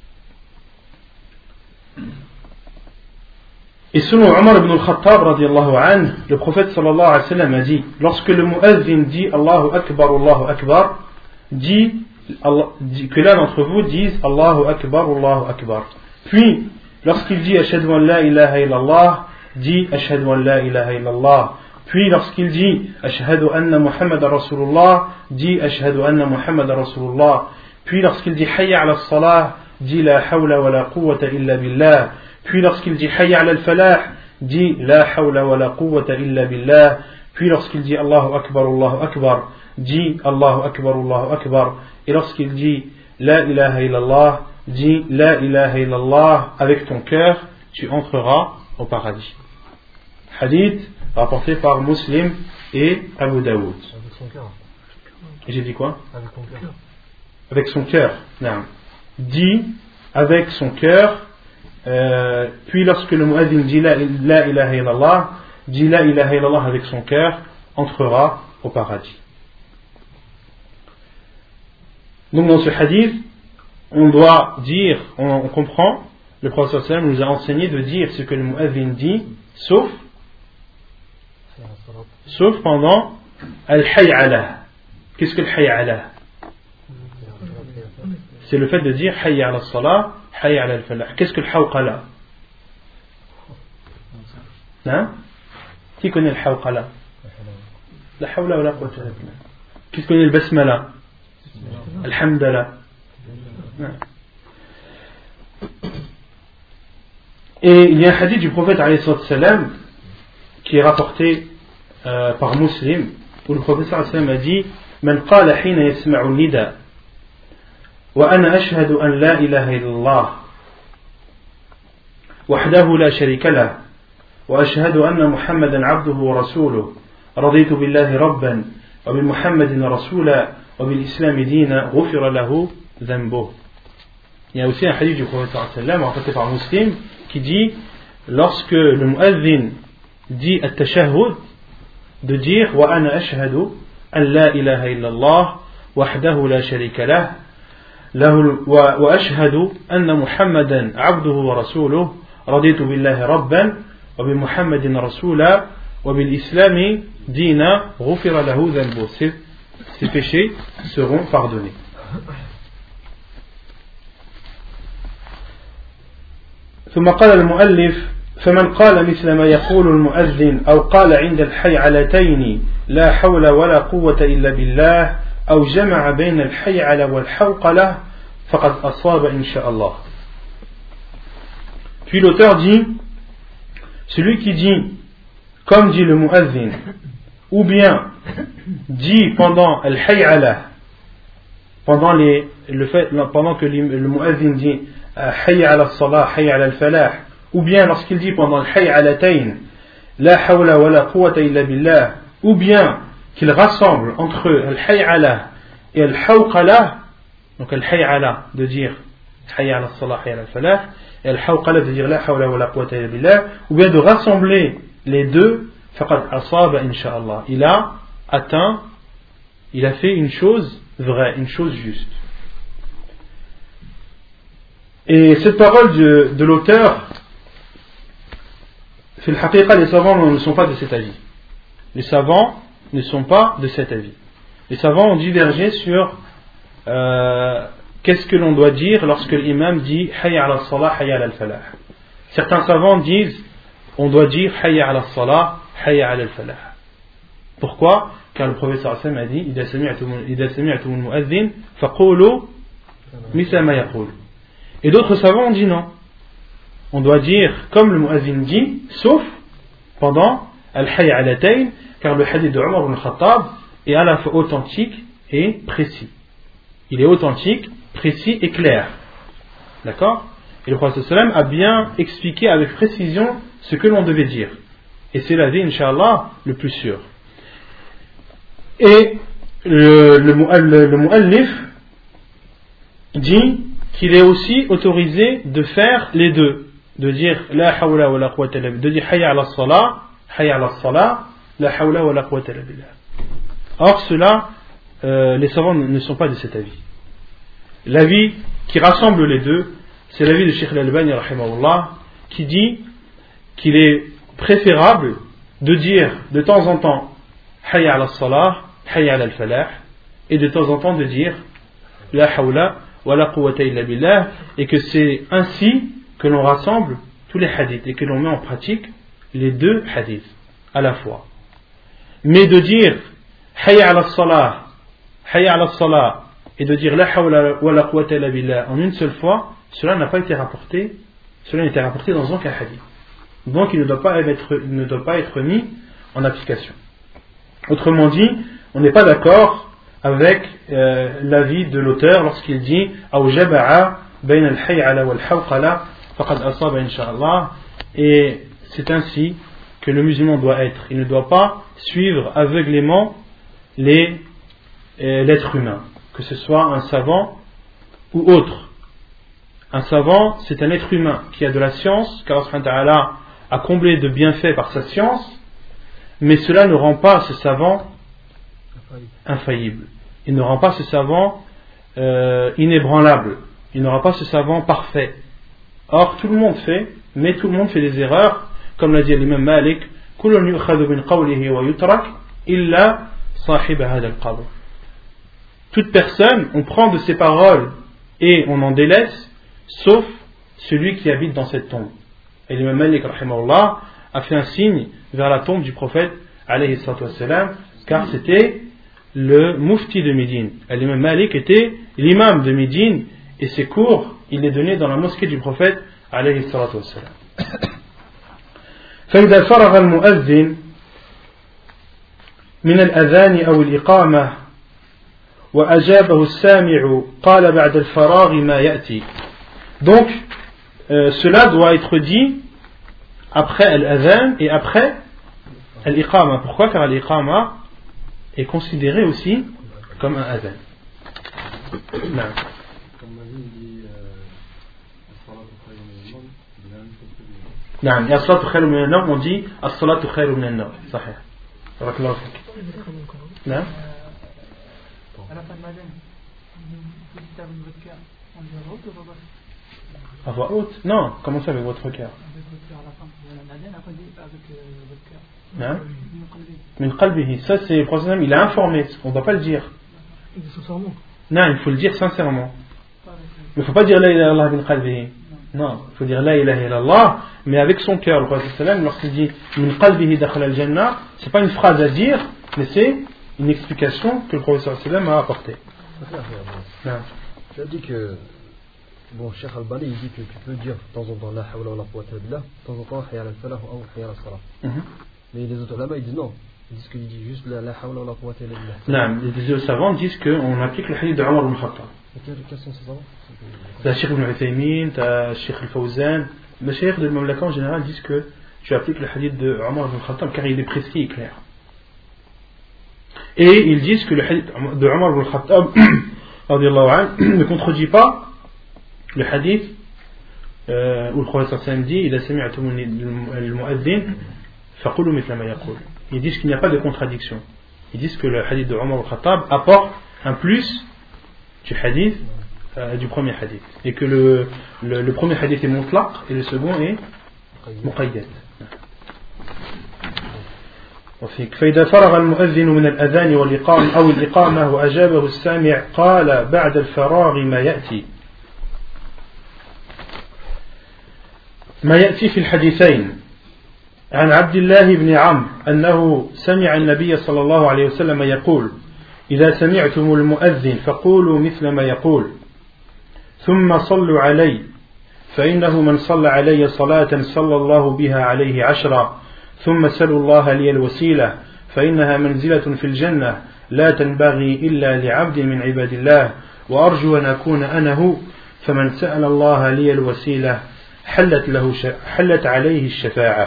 Et selon Omar ibn al-Khattab radiyallahu anhu, le prophète sallallahu alayhi wa sallam a dit, lorsque le muazzin dit Allahu Akbar, Allahu Akbar, dit, Allah, dit que l'un d'entre vous dise Allahu Akbar, Allahu Akbar. Puis, lorsqu'il dit Ashhadu an la ilaha illallah, dit Ashhadu an la ilaha illallah. Puis, lorsqu'il dit Ashhadu anna Muhammadan rasulullah, dit Ashhadu anna Muhammadan rasulullah. Puis, lorsqu'il dit Hayya ala salah, dit La hawla wa la quwwata illa billah. Puis lorsqu'il dit Hayya ala al-falah, dit La hawla wa la quwwata illa billah. Puis lorsqu'il dit Allahu Akbar, Allahu Akbar, dit Allahu Akbar, Allahu Akbar. Et lorsqu'il dit La ilaha illallah, dit La ilaha illallah. Avec ton cœur, tu entreras au paradis. Hadith rapporté par Muslim et Abu Daoud. Avec son cœur. Et j'ai dit quoi? Avec ton cœur. Avec son cœur. Non. Dit avec son cœur. Euh, puis lorsque le muazzin dit la, la ilaha illallah, dit la ilaha illallah avec son cœur, entrera au paradis. Donc dans ce hadith, on doit dire, on, on comprend, le prophète sallallahu alayhi wa sallam nous a enseigné de dire ce que le muazzin dit, sauf sauf pendant al-hay'ala. Qu'est-ce que le hay'ala? C'est le fait de dire Hayya ala salah, Hayya ala al-falah. Qu'est-ce que le hawqala? Hein? Qui connaît le hawqala? La hawla wa la quwwata illa billah. Qui connaît le basmala? Alhamdulillah. Et il y a un hadith du prophète alayhi salam qui est rapporté euh, par Muslim, où le prophète sallallahu alayhi wa sallam a dit Man qala hina yasma'u nida wa ana ashhadu an la ilaha illallah wahdahu la sharika lah wa ashhadu anna muhammadan abduhu wa rasuluhu raditu billahi rabban wa bi muhammadin rasula wa bil islam dina ghufira lahu dhanbuh. Il y a aussi un hadith du prophète sallallahu alayhi wa sallam rapporté par Muslim qui dit lorsque le muazzin dit at-tashahhud de dire wa ana ashhadu an la ilaha illallah wahdahu la sharika lah lahu wa ashhadu anna muhammadan abduhu wa rasuluhu raditu billahi rabban wa bi muhammadin rasula wa bil islami dina ghufira lahu dhanbuh. Ses péchés seront pardonnés. ثم قال المؤلف فمن قال مثل ما يقول المؤذن أو قال عند الحيعلتين لا حول ولا قوة إلا بالله أو جمع بين الحيعلة والحوقلة فقد أصاب إن شاء الله. Puis l'auteur dit celui qui dit comme dit le muazzin ou bien dit pendant al-hay'ala pendant les le fait pendant que le muazzin dit hayya ala salah hayya ala al-falah ou bien lorsqu'il dit pendant le hay'alatayn la hawla wa la quwwata illa billah ou bien qu'il rassemble entre le hay'ala et le hawqala, donc le hay'ala de dire hayya ala salah hayya ala al-falah et le hawqala de dire la hawla wa la quwwata illa billah, ou bien de rassembler les deux, faqad asaba insha'Allah, il a atteint, il a fait une chose vraie, une chose juste. Et cette parole de, de l'auteur, fil haqiqa, les savants ne sont pas de cet avis. Les savants ne sont pas de cet avis. Les savants ont divergé sur euh, qu'est-ce que l'on doit dire lorsque l'imam dit hayya ala salah, hayya ala al-falah. Certains savants disent on doit dire hayya ala salah, hayya ala al-falah. Pourquoi? Car le prophète sallallahu alayhi wa sallam a dit idha sami'tum al-mu'adhdhin faqulu mithla ma yaqul. Et d'autres savants ont dit non. On doit dire comme le muazzin dit, sauf pendant al-hay'alatayn, car le hadith de Omar ibn Khattab est à la fois authentique et précis. Il est authentique, précis et clair. D'accord? Et le prophète sallam a bien expliqué avec précision ce que l'on devait dire. Et c'est l'avis, Inch'Allah, le plus sûr. Et le, le, le, le muallif dit qu'il est aussi autorisé de faire les deux, de dire la hawla wa la quwwata illa billah, de dire hayya ala salah, hayya ala salah, la hawla wa la quwwata illa billah. Or cela, euh, les savants ne sont pas de cet avis. L'avis qui rassemble les deux, c'est l'avis de Cheikh Al-Albani rahimahullah, qui dit qu'il est préférable de dire de temps en temps hayya ala salah, hayya ala al-falah, et de temps en temps de dire la hawla wa la quwwata illa billah, et que c'est ainsi que l'on rassemble tous les hadiths et que l'on met en pratique les deux hadiths à la fois. Mais de dire hayya ala salah, hayya ala salah, et de dire la hawla wa la quwwata illa billah en une seule fois, cela n'a pas été rapporté, cela n'a été rapporté dans aucun hadith. Donc il ne doit pas être, il ne doit pas être mis en application. Autrement dit, on n'est pas d'accord avec euh, l'avis de l'auteur lorsqu'il dit aw jaba'a bayna al-hay'ala wal hawqala faqad asaba insha'Allah, et c'est ainsi que le musulman doit être. Il ne doit pas suivre aveuglément les, euh, l'être humain, que ce soit un savant ou autre. Un savant, c'est un être humain qui a de la science, car Allah a comblé de bienfaits par sa science, mais cela ne rend pas ce savant infaillible. Il ne rend pas ce savant euh, inébranlable. Il ne rend pas ce savant parfait. Or, tout le monde fait, mais tout le monde fait des erreurs, comme l'a dit l'imam Malik, kullun yu'khadhu min qawlihi wa yutrak illa sahib hadha al-qabr. Toute personne, on prend de ses paroles et on en délaisse, sauf celui qui habite dans cette tombe. Et l'imam Malik, rahimahullah, a fait un signe vers la tombe du prophète, alayhi salatu wassalam, car c'était le mufti de Médine. L'imam Malik était l'imam de Médine, et ses cours, il les donnait dans la mosquée du prophète, alayhi salatu wassalam. فإذا فرغ المؤذن من الأذان أو الإقامة وأجابه السامع قال بعد الفراغ ما يأتي. Donc euh, cela doit être dit après l'adhan et après l'iqama. Pourquoi? Car l'iqama est considéré aussi comme un adhan. Non. نعم يا الصلاة خير من النوم on dit الصلاة خير من النوم صحيح بارك الله فيك نعم à voix haute non comment ça avec votre cœur non من قلبه ça c'est le prophète il a informé on ne doit pas le dire non il faut le dire sincèrement il ne faut pas dire la ilaha illallah min qalbihi. Non, il faut dire la ilaha illallah, mais avec son cœur. Le prophète sallam, lorsqu'il dit min qalbihi dakhala al-jannah, c'est pas une phrase à dire, mais c'est une explication que le prophète sallam a apportée. Tu as dit que bon, Cheikh Al-Bani il dit que tu peux dire de temps en temps la hawla wa la quwwata billah, de temps en temps hayya al-falah ou hayya al-salah. Mais les autres là-bas ils disent non, ils disent qu'il dit juste la hawla wa la quwwata billah. Non, les savants disent qu'on applique le hadith de Omar ibn Khattab. Quels sont ces savants? La Cheikh Ibn Uthaymin, la Cheikh Al-Fawzan, les Cheikh de Mamlaka en général disent que tu appliques le hadith de Omar ibn Khattab car il est précis et clair. Et ils disent que le hadith de Omar ibn Khattab ne contredit pas le hadith euh, où le prophète sallam dit إذا سمعتم المؤذن فقولوا مثل ما يقول. Ils disent qu'il n'y a pas de contradiction. Ils disent que le hadith de Omar ibn Khattab apporte un plus du hadith euh, du premier hadith et que le, le, le premier hadith est mutlaq et le second est muqayyad. فإذا فرغ المؤذن من الأذان والإقامة أو الإقامة وأجابه السامع قال بعد الفراغ ما يأتي ما يأتي في الحديثين عن عبد الله بن عمرو أنه سمع النبي صلى الله عليه وسلم يقول إذا سمعتم المؤذن فقولوا مثل ما يقول ثم صلوا علي فإنه من صلى علي صلاة صلى الله بها عليه عشرا ثم سلوا الله لي الوسيلة فإنها منزلة في الجنة لا تنبغي إلا لعبد من عباد الله وأرجو أن أكون أنا هو فمن سأل الله لي الوسيلة حلت, له حلت عليه الشفاعة.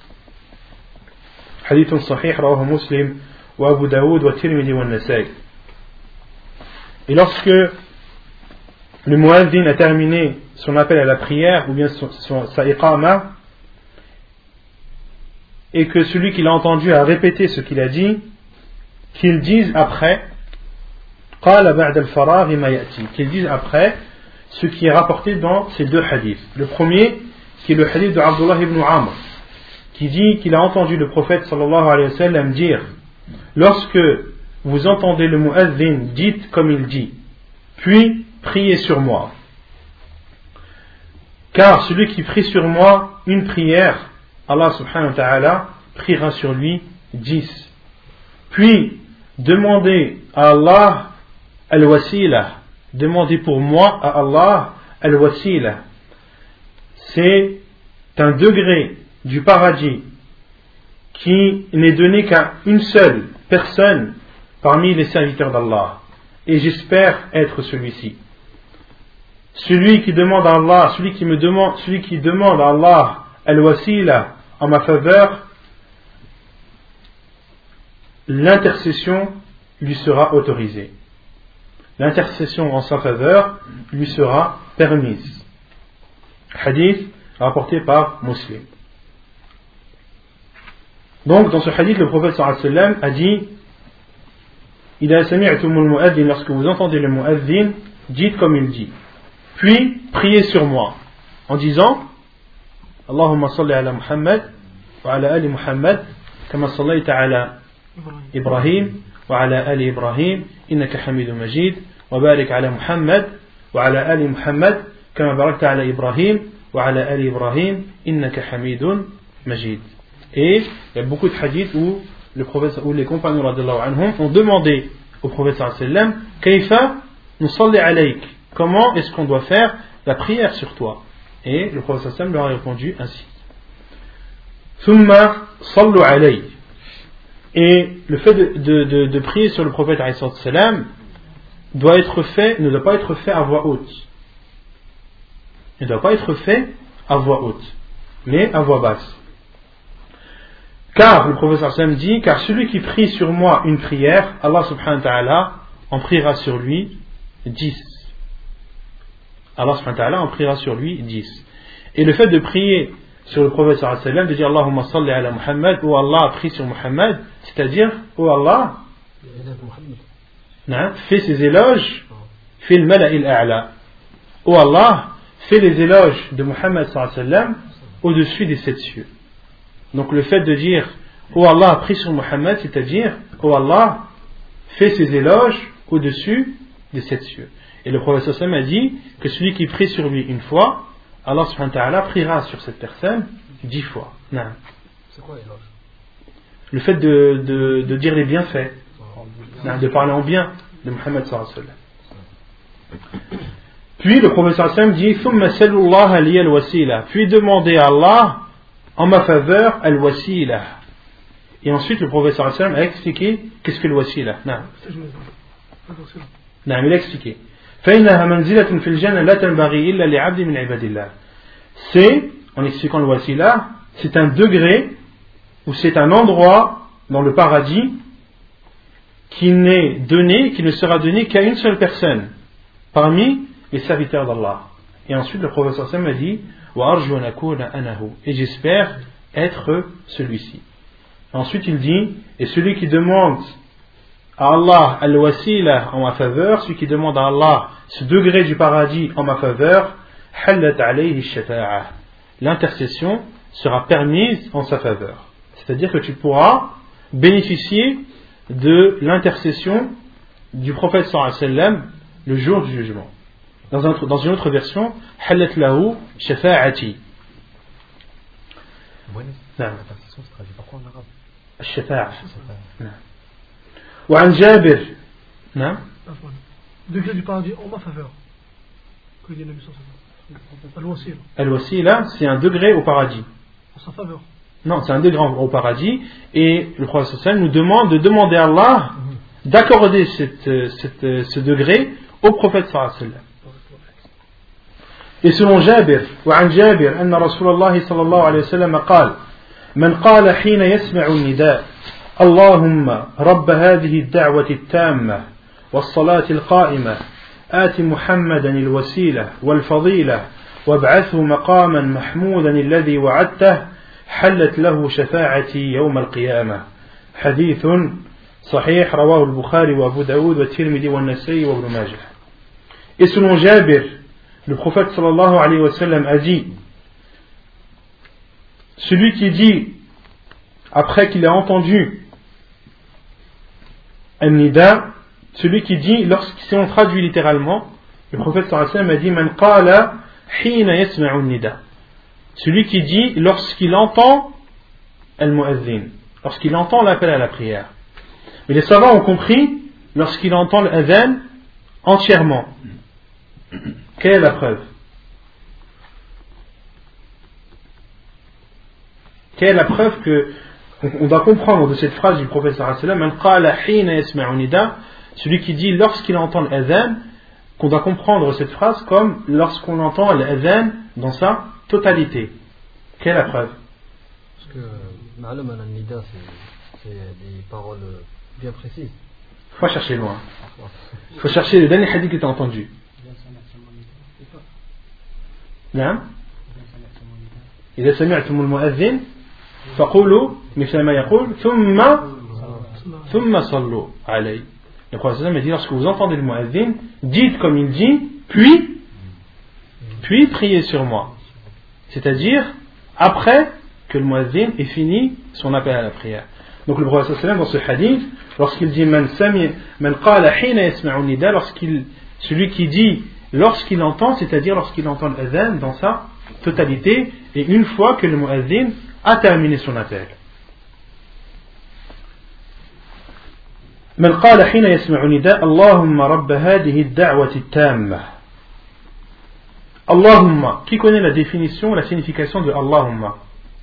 حديث صحيح رواه مسلم وأبو داود والترمذي والنسائي. Et lorsque le muazzin a terminé son appel à la prière ou bien son, son, sa iqama et que celui qui l'a entendu a répété ce qu'il a dit, qu'il dise après qala ba'da al-faragh ma ya'ti, qu'il dise après ce qui est rapporté dans ces deux hadiths. Le premier qui est le hadith de Abdullah ibn Amr qui dit qu'il a entendu le prophète sallallahu alayhi wa sallam dire lorsque vous entendez le muazzin, dites comme il dit, puis priez sur moi. Car celui qui prie sur moi une prière, Allah subhanahu wa ta'ala priera sur lui dix. Puis demandez à Allah al-wasila, demandez pour moi à Allah al-wasila. C'est un degré du paradis qui n'est donné qu'à une seule personne parmi les serviteurs d'Allah, et j'espère être celui-ci. Celui qui demande à Allah, celui qui me demande, celui qui demande à Allah al-wasila en ma faveur, l'intercession lui sera autorisée. L'intercession en sa faveur lui sera permise. Hadith rapporté par Muslim. Donc dans ce hadith le prophète sallallahu alayhi wa sallam a dit إذا سمعتم المؤذن, lorsque vous entendez le muazzin, dites comme il dit, puis priez sur moi en disant اللهم صل على محمد وعلى آل محمد كما صليت على إبراهيم وعلى آل إبراهيم إنك حميد مجيد وبارك على محمد وعلى آل محمد كما باركت على إبراهيم وعلى آل إبراهيم إنك حميد مجيد. Et il y a beaucoup de hadiths où, le prophète, où les compagnons radiallahu anhum ont demandé au prophète sallallahu alayhi wa sallam Kayfa nusalli alayk, comment est-ce qu'on doit faire la prière sur toi? Et le prophète sallallahu alayhi wa sallam leur a répondu ainsi. Thumma sallu alayk. Et le fait de, de, de, de prier sur le prophète alayhi salam doit être fait, ne doit pas être fait à voix haute. Il ne doit pas être fait à voix haute, mais à voix basse. Car le prophète sallallahu alayhi wa sallam dit, car celui qui prie sur moi une prière, Allah subhanahu wa ta'ala en priera sur lui dix. Allah subhanahu wa ta'ala en priera sur lui dix. Et le fait de prier sur le prophète sallallahu alayhi wa sallam, de dire Allahumma salli ala Muhammad, ou Allah a pris sur Muhammad, c'est-à-dire, oh Allah, fais ses éloges, fais le mala'il a'la. Oh Allah, fais les éloges de Muhammad sallallahu alayhi wa sallam au-dessus des sept cieux. Donc le fait de dire oh Allah a pris sur Muhammad, c'est-à-dire oh Allah fait ses éloges au-dessus des sept cieux. Et le prophète sallallahu alayhi wa sallam a dit que celui qui prie sur lui une fois, Allah subhanahu wa ta'ala priera sur cette personne dix fois. Non. C'est quoi l'éloge? Le fait de, de, de dire les bienfaits, non, de parler en bien de Muhammad sallallahu alayhi wa sallam. Puis le prophète sallallahu alayhi wa sallam dit thumma sallallahu liya al-wasila, puis demandez à Allah en ma faveur al-wasila. Et ensuite le prophète sallallahu alayhi wa sallam a expliqué qu'est-ce que le-wasila. Non. Non, il a expliqué. فإنها منزلة في الجنة لا تنبغي إلا لعبد من عباد الله. C'est, en expliquant le wasila, c'est un degré ou c'est un endroit dans le paradis qui n'est donné, qui ne sera donné qu'à une seule personne parmi les serviteurs d'Allah. Et ensuite le prophète sallallahu alayhi wa sallam a dit وأرجو أن أكون أنا هو, et j'espère être celui-ci. Ensuite il dit, et celui qui demande à Allah al-wasila en ma faveur, celui qui demande à Allah ce degré du paradis en ma faveur, hallat alayhi shafa'a, l'intercession sera permise en sa faveur. C'est-à-dire que tu pourras bénéficier de l'intercession du prophète sallallahu alayhi wa sallam le jour du jugement. Dans, un, dans une autre version, hallat lahu shafa'ati. L'intercession se traduit par quoi en arabe? الشفاعة. نعم. وعن جابر. نعم. degré du paradis en ma faveur. Que dit le Nabi sallallahu alayhi wa sallam. Al-wasila, c'est un degré au paradis. En sa faveur. Non, c'est un degré au paradis. Et le prophète sallallahu alayhi wa sallam nous demande de demander à Allah d'accorder cette, cette, ce degré au prophète sallallahu alayhi wa sallam. Et selon Jabir, وعن جابر أن رسول الله صلى الله عليه وسلم قال من قال حين يسمع النداء اللهم رب هذه الدعوة التامة والصلاة القائمة آت محمدا الوسيلة والفضيلة وابعثه مقاما محمودا الذي وعدته حلت له شفاعتي يوم القيامة. حديث صحيح رواه البخاري وأبو داود والترمذي والنسائي وابن ماجه. Et selon Jabir, le prophète sallallahu alayhi wa sallam a dit, celui qui dit après qu'il a entendu un nida, celui qui dit, lorsqu'il on traduit littéralement, le prophète sallallahu alayhi wa sallam a dit man qala hina yasma'u nida, celui qui dit lorsqu'il entend al-mu'adhin, lorsqu'il entend l'appel à la prière. Mais les savants ont compris lorsqu'il entend l'adhan entièrement. Quelle est la preuve? Quelle est la preuve que on doit comprendre de cette phrase du prophète sallallahu alayhi wa sallam, man qala hina yasma'u nida, celui qui dit lorsqu'il entend l'adhan, qu'on doit comprendre cette phrase comme lorsqu'on entend l'adhan dans sa totalité. Quelle est la preuve? Parce que ma'lum al-nida, c'est des paroles bien précises. Il faut chercher loin. Il faut chercher le dernier hadith que tu as entendu. نعم إذا سمعتم المؤذن فقولوا مثل ما يقول ثم ثم صلوا عليه. Le prophète a dit lorsque vous entendez le mu'adhin, dites comme il dit, puis puis priez sur moi. C'est-à-dire après que le mu'adhin ait fini son appel à la prière. Donc le prophète dans ce hadith, lorsqu'il dit man sami man qala hina yasma'u nida, lorsqu'il celui qui dit lorsqu'il entend, c'est-à-dire lorsqu'il entend l'adhan dans sa totalité, et une fois que le mu'adhin a terminé son appel. من قال حين يسمع نداء اللهم رب هذه الدعوة التامة. Allahumma, qui connaît la définition, la signification de Allahumma?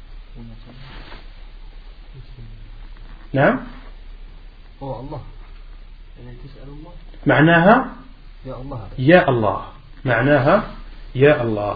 نعم؟ Oh Allah. معناها يا الله. يا الله. معناها يا الله.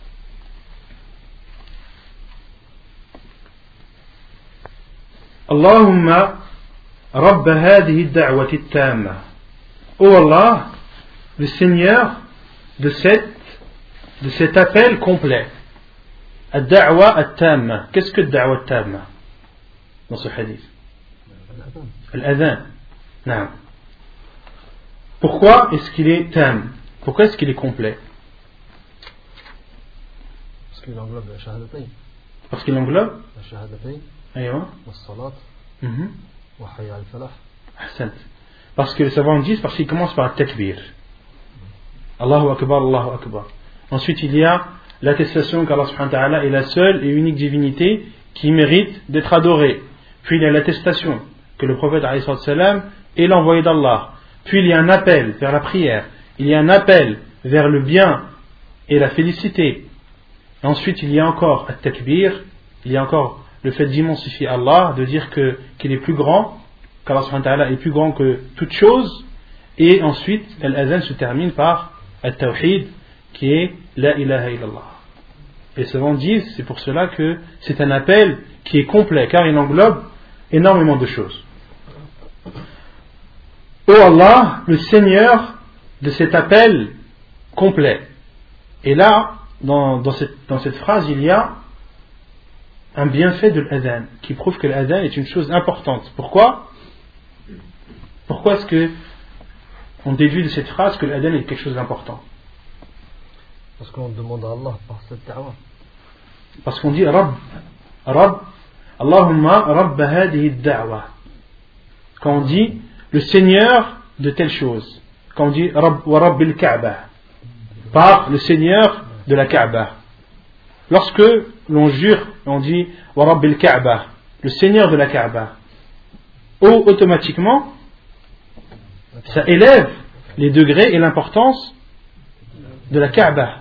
اللهم رب هذه الدعوة التامة. Oh Allah, le Seigneur de cette de cet appel complet. Ad-da'wa at-tamma. Qu'est-ce que ad-da'wa at-tamma dans ce hadith? Al-adhan. Non. Pourquoi est-ce qu'il est tam? Pourquoi est-ce qu'il est complet? Parce qu'il englobe la shahadatayn. Parce qu'il englobe la shahadatayn. Aywa. Wa salat. Mhm. Wa hayya al-falah. Ahsant. Parce que les savants disent parce qu'il commence par takbir. Allahu akbar, Allahu akbar. Ensuite, il y a l'attestation qu'Allah subhanahu wa ta'ala est la seule et unique divinité qui mérite d'être adorée. Puis il y a l'attestation que le prophète alayhi salam est l'envoyé d'Allah. Puis il y a un appel vers la prière. Il y a un appel vers le bien et la félicité. Et ensuite, il y a encore at-takbir. Il y a encore le fait d'immensifier Allah, de dire que, qu'il est plus grand, qu'Allah subhanahu wa ta'ala est plus grand que toute chose. Et ensuite, l'adhan se termine par at-tawhid, qui est la ilaha illallah. Les savants disent, c'est pour cela que c'est un appel qui est complet, car il englobe énormément de choses. Ô Allah, le Seigneur de cet appel complet. Et là, dans, dans, cette, dans cette phrase, il y a un bienfait de l'adhan, qui prouve que l'adhan est une chose importante. Pourquoi? Pourquoi est-ce que on déduit de cette phrase que l'adhan est quelque chose d'important? Parce qu'on demande à Allah par cette da'wa. Parce qu'on dit Rabb, Rabb, Allahumma Rabb hadihi da'wa. Quand on dit le Seigneur de telle chose. Quand on dit Rabb wa Rabbil Ka'ba, par le Seigneur de la Kaaba. Lorsque l'on jure, on dit wa Rabbil Ka'ba, le Seigneur de la Kaaba, automatiquement, ça élève les degrés et l'importance de la Kaaba.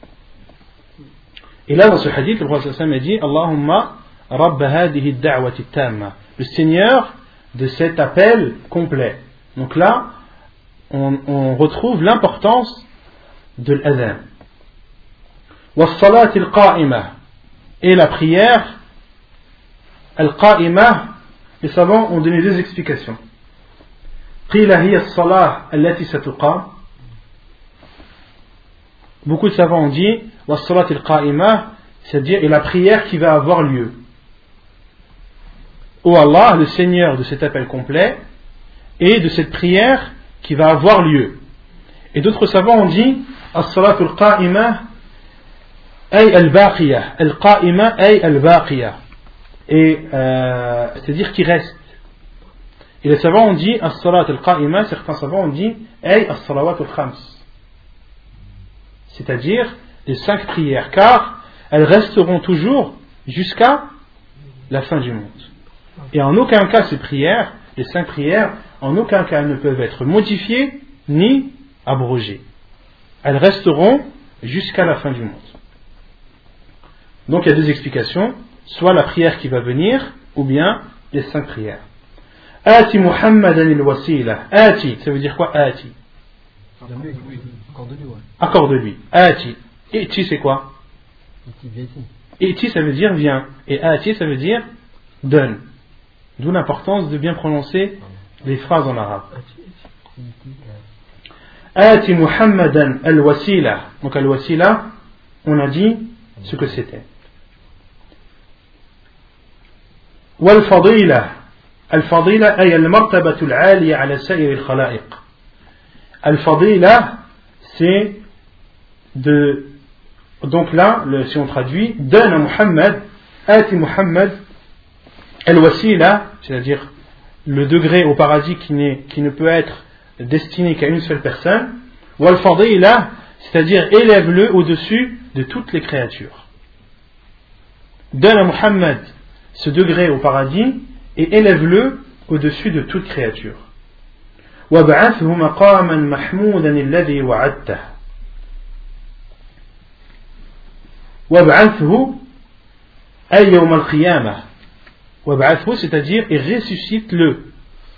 Et là, dans ce hadith, le prophète sallallahu alayhi wa sallam a dit Allahumma Rabb hadihi da'wati tamma, le Seigneur de cet appel complet. Donc là, on, on retrouve l'importance de l'adhan. Wa salat al-qa'imah, et la prière al-qa'imah. Les savants ont donné deux explications. Qila hiya as-salah allati satuqam. Beaucoup de savants ont dit wa salat al-qa'imah, c'est-à-dire et la prière qui va avoir lieu. Ô Allah, le Seigneur de cet appel complet et de cette prière qui va avoir lieu. Et d'autres savants ont dit as-salat al-qa'imah ay al-baqiyah, al-qa'imah ay al-baqiyah, et euh, c'est-à-dire qui reste. Et les savants ont dit as-salat al-qa'imah, certains savants ont dit ay as-salawat al-khams, c'est-à-dire les cinq prières, car elles resteront toujours jusqu'à la fin du monde. Et en aucun cas ces prières, les cinq prières, en aucun cas elles ne peuvent être modifiées ni abrogées. Elles resteront jusqu'à la fin du monde. Donc il y a deux explications, soit la prière qui va venir, ou bien les cinq prières. Ati Muhammadan al-wasila. Ati, ça veut dire quoi? Ati. Accorde-lui. Ati. Iti, c'est quoi? Iti, ça veut dire viens. Et Ati, ça veut dire donne. D'où l'importance de bien prononcer les phrases en arabe. Ati Muhammadan al-wasila. Donc al-wasila, on a dit ce que c'était. Wal-fadila. Al-fadila ay al-martabatu al-'aliya ala sa'ir al-khala'iq. Al-fadila, c'est de, donc là, le, si on traduit, donne à Muhammad, ati Muhammad al-wasila, c'est-à-dire le degré au paradis qui, n'est, qui ne peut être destiné qu'à une seule personne. Wal-fadila, c'est-à-dire élève-le au-dessus de toutes les créatures. Donne à Muhammad ce degré au paradis et élève-le au-dessus de toute créature. وَابْعَثْهُ مَقَامًا مَحْمُودًا الَّذِي وَعَدْتَهُ وَابْعَثْهُ أي يوم القيامة. وَابْعَثْهُ, c'est-à-dire et ressuscite-le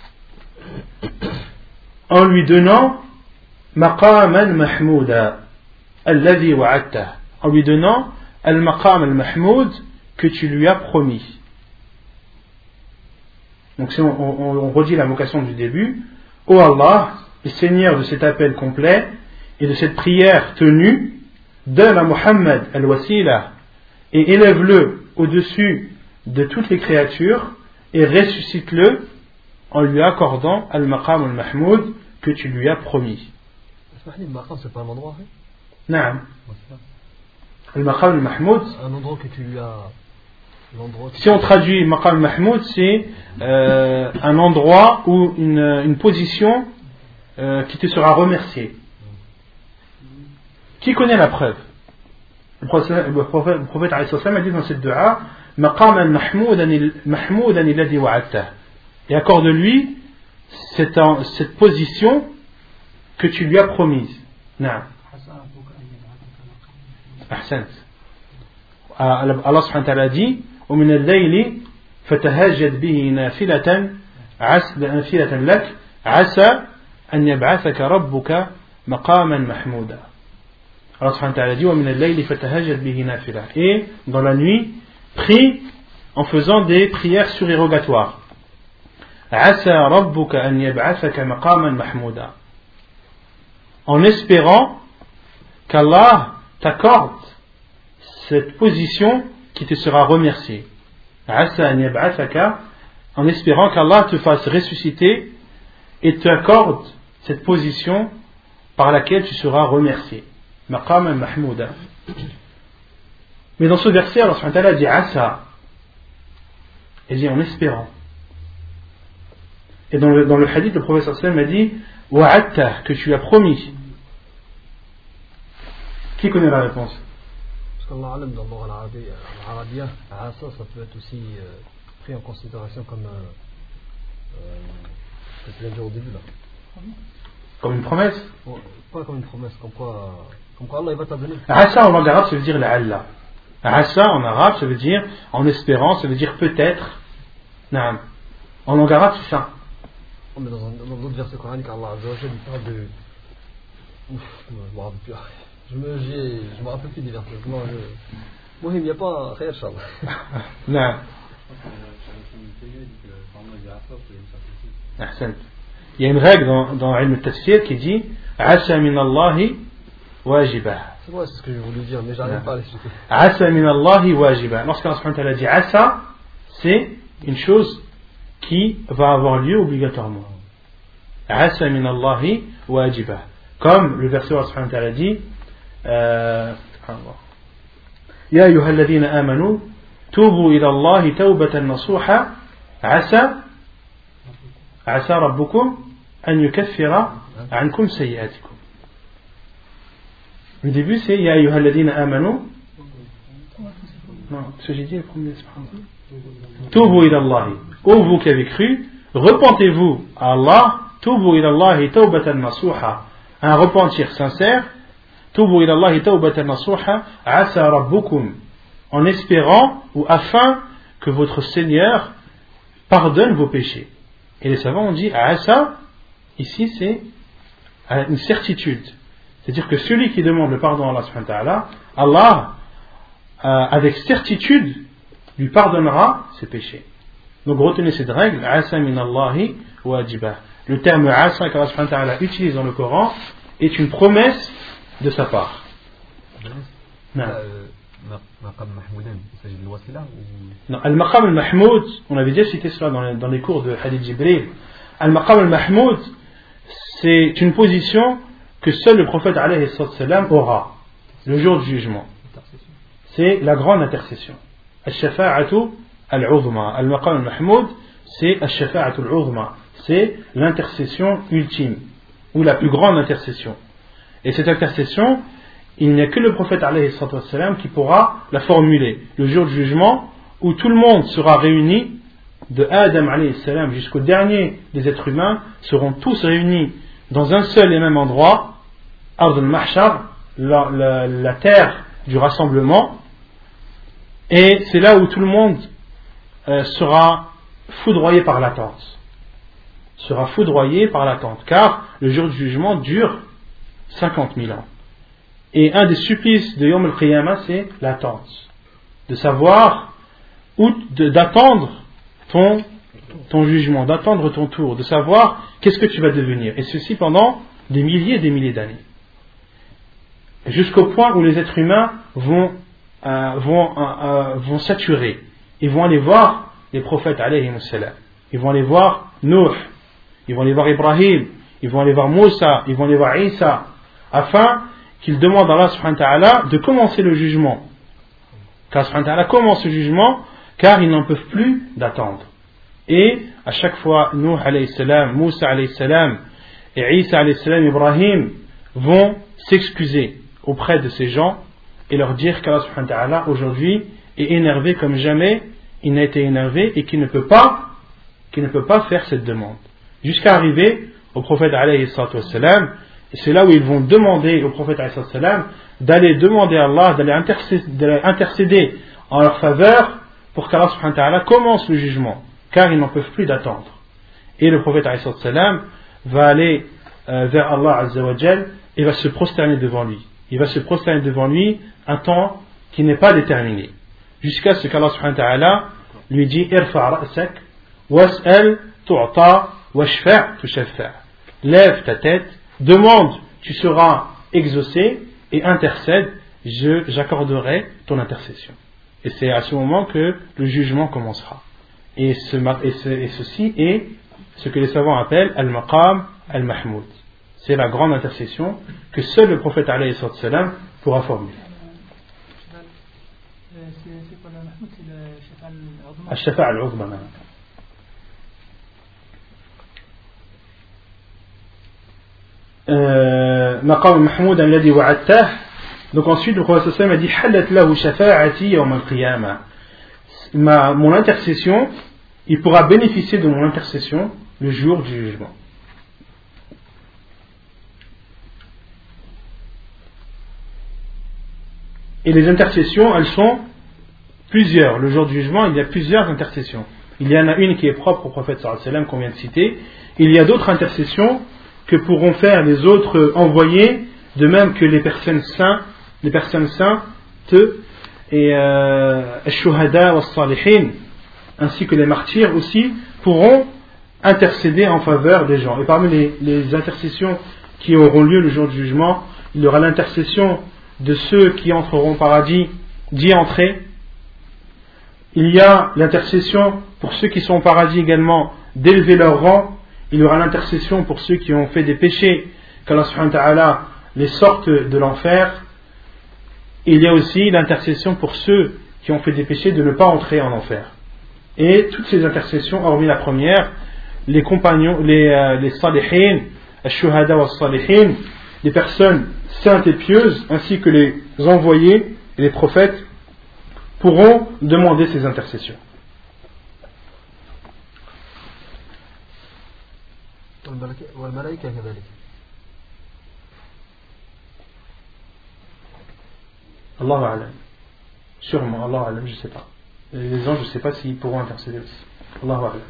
en lui donnant مَقَامًا مَحْمُودًا الَّذِي وَعَدْتَهُ, en lui donnant al-maqam al-mahmoud que tu lui as promis. Donc si on, on, on redit l'invocation du début: Ô Allah, le Seigneur de cet appel complet et de cette prière tenue, donne à Muhammad al-wasila et élève-le au-dessus de toutes les créatures et ressuscite-le en lui accordant al-maqam al-mahmoud que tu lui as promis. Al-maqam, c'est pas un endroit? Naam. Al-maqam al-mahmoud, un endroit que tu lui as. Si on traduit maqam al-mahmoud, c'est euh, un endroit ou une, une position euh, qui te sera remerciée. Qui connaît la preuve? Le prophète, le prophète, le prophète a dit dans cette dua: Maqaman mahmoudan alladhi wa'adtah, et accorde-lui cette, cette position que tu lui as promise. Naam. Ahsant. Allah subhanahu wa ta'ala dit: ومن الليل فتهجد به نافلة نافلة لك عسى أن يبعثك ربك مقاما محمودا. Allah subhanahu wa ta'ala dit: ومن الليل فتهجد به نافلة, et dans la nuit prie en faisant des prières surérogatoires. عسى ربك أن يبعثك مقاما محمودا, en espérant qu'Allah t'accorde cette position qui te sera remerciée. En espérant qu'Allah te fasse ressusciter et t'accorde cette position par laquelle tu seras remercié. Maqam al-mahmouda. Mais dans ce verset, Allah subhanahu wa ta'ala dit asa, il dit en espérant. Et dans le, dans le hadith, le prophète sallallahu alayhi wa sallam a dit wa'atta, que tu as promis. Qui connaît la réponse? Allah alam, dans le l'arabia, asa, ça peut être aussi euh, pris en considération comme euh, ce que tu viens de dire au début là. Comme une promesse? Bon, pas comme une promesse, comme quoi, comme quoi Allah il va t'abonner. Asa en langue arabe ça veut dire la'alla. Asa en arabe ça veut dire en espérant, ça veut dire peut-être. Naam. En langue arabe c'est ça. Oh, mais dans, un, dans d'autres versets coraniques, Allah Azza wa Jalla il parle de. Ouf, je me rappelle plus. Je me, j'ai, je me rappelle plus des versets. Non, je... Moi, il n'y a pas khayr, Inch'Allah. Non. Il y a une règle dans, dans Ilm al-Tafsir qui dit Asa min Allahi wajibah. C'est moi, c'est ce que je voulais dire, mais j'arrive pas à l'expliquer. Asa min Allahi wajibah. Lorsqu'Allah subhanahu wa ta'ala dit Asa, c'est une chose qui va avoir lieu obligatoirement. Asa min Allahi wajibah. Comme le verset où Allah subhanahu wa ta'ala dit يا أيها الذين آمنوا توبوا إلى الله توبة نصوحا عسى عسى ربكم أن يكفر عنكم سيئاتكم. Le début c'est يا أيها الذين آمنوا. Non, ce que j'ai dit le premier. توبوا إلى الله. Ô vous qui avez cru, repentez-vous à Allah. توبوا إلى الله توبة نصوحا, un repentir sincère. Tubu ila Allahi tawbatan nasuha asa rabbukum, en espérant ou afin que votre Seigneur pardonne vos péchés. Et les savants ont dit asa, ici c'est une certitude. C'est-à-dire que celui qui demande le pardon à Allah subhanahu wa ta'ala, Allah euh, avec certitude lui pardonnera ses péchés. Donc retenez cette règle, asa min Allahi wajibah. Le terme asa qu'Allah subhanahu wa ta'ala utilise dans le Coran est une promesse de sa part. Non. Non, Al-Maqam al-Mahmoud, on avait déjà cité cela dans les, dans les cours de Hadith Jibril. Al-Maqam al-Mahmoud, c'est une position que seul le prophète alayhi sallam aura le jour du jugement. C'est la grande intercession. Al-Shafa'atu al-Uzma. Al-Maqam al-Mahmoud, c'est Al-Shafa'atu al-Uzma. C'est l'intercession ultime, ou la plus grande intercession. Et cette intercession, il n'y a que le prophète alayhi salatu wassalam qui pourra la formuler le jour du jugement, où tout le monde sera réuni, de Adam alayhi salam jusqu'au dernier des êtres humains, seront tous réunis dans un seul et même endroit, Ard al-Mahshar, la, la, la terre du rassemblement, et c'est là où tout le monde euh, sera foudroyé par l'attente. Sera foudroyé par l'attente, car le jour du jugement dure cinquante mille ans. Et un des supplices de Yom al-Qiyamah, c'est l'attente. De savoir, ou de, d'attendre ton, ton jugement, d'attendre ton tour, de savoir qu'est-ce que tu vas devenir. Et ceci pendant des milliers et des milliers d'années. Jusqu'au point où les êtres humains vont, euh, vont, euh, euh, vont saturer. Ils vont aller voir les prophètes, alayhi salam. Ils vont aller voir Nuh, ils vont aller voir Ibrahim, ils vont aller voir Moussa, ils vont aller voir Isa, afin qu'ils demandent à Allah subhanahu wa ta'ala de commencer le jugement. Car subhanahu wa ta'ala commence le jugement, car ils n'en peuvent plus d'attendre. Et à chaque fois, Nuh alayhi salam, Moussa alayhi salam, et Isa alayhi salam, Ibrahim vont s'excuser auprès de ces gens et leur dire qu'Allah subhanahu wa ta'ala aujourd'hui est énervé comme jamais il n'a été énervé et qu'il ne peut pas qu'il ne peut pas faire cette demande. Jusqu'à arriver au prophète alayhi salatu wassalam, et c'est là où ils vont demander au prophète alayhi salatu wassalam d'aller demander à Allah, d'aller intercéder, d'aller intercéder en leur faveur pour qu'Allah subhanahu wa ta'ala commence le jugement, car ils n'en peuvent plus d'attendre. Et le prophète alayhi salatu wassalam va aller euh, vers Allah azza wa jal et va se prosterner devant lui. Il va se prosterner devant lui un temps qui n'est pas déterminé, jusqu'à ce qu'Allah subhanahu wa ta'ala lui dit irfa' ra'sak was'al tu'ta washfa' tushaffa'. Lève ta tête, demande, tu seras exaucé, et intercède, je, j'accorderai ton intercession. Et c'est à ce moment que le jugement commencera. Et, ce, et, ce, et ceci est ce que les savants appellent al-maqam al-mahmoud. C'est la grande intercession que seul le prophète alayhi salam pourra formuler. Al-shafa' al-uzma. Maqam al-mahmoud alladhi wa'adtah. Donc ensuite le prophète sallam a dit halat lahu shafa'ati yawm al-qiyamah. Mon intercession, il pourra bénéficier de mon intercession le jour du jugement. Et les intercessions, elles sont plusieurs. Le jour du jugement, il y a plusieurs intercessions. Il y en a une qui est propre au prophète sallallahu alayhi wa sallam qu'on vient de citer. Il y a d'autres intercessions que pourront faire les autres envoyés, de même que les personnes saintes, les personnes saintes et al-shuhada wa salihin, ainsi que les martyrs aussi, pourront intercéder en faveur des gens. Et parmi les, les intercessions qui auront lieu le jour du jugement, il y aura l'intercession de ceux qui entreront au paradis d'y entrer. Il y a l'intercession pour ceux qui sont au paradis également d'élever leur rang. Il y aura l'intercession pour ceux qui ont fait des péchés, qu'Allah subhanahu wa ta'ala les sorte de l'enfer. Il y a aussi l'intercession pour ceux qui ont fait des péchés de ne pas entrer en enfer. Et toutes ces intercessions, hormis la première, les compagnons, les, euh, les salihin, al-shuhada wa salihin, les personnes saintes et pieuses, ainsi que les envoyés et les prophètes, pourront demander ces intercessions. Allahu a'lam. Sûrement, Allahu a'lam, je ne sais pas. Les anges, je ne sais pas s'ils pourront intercéder aussi. Allahu a'lam.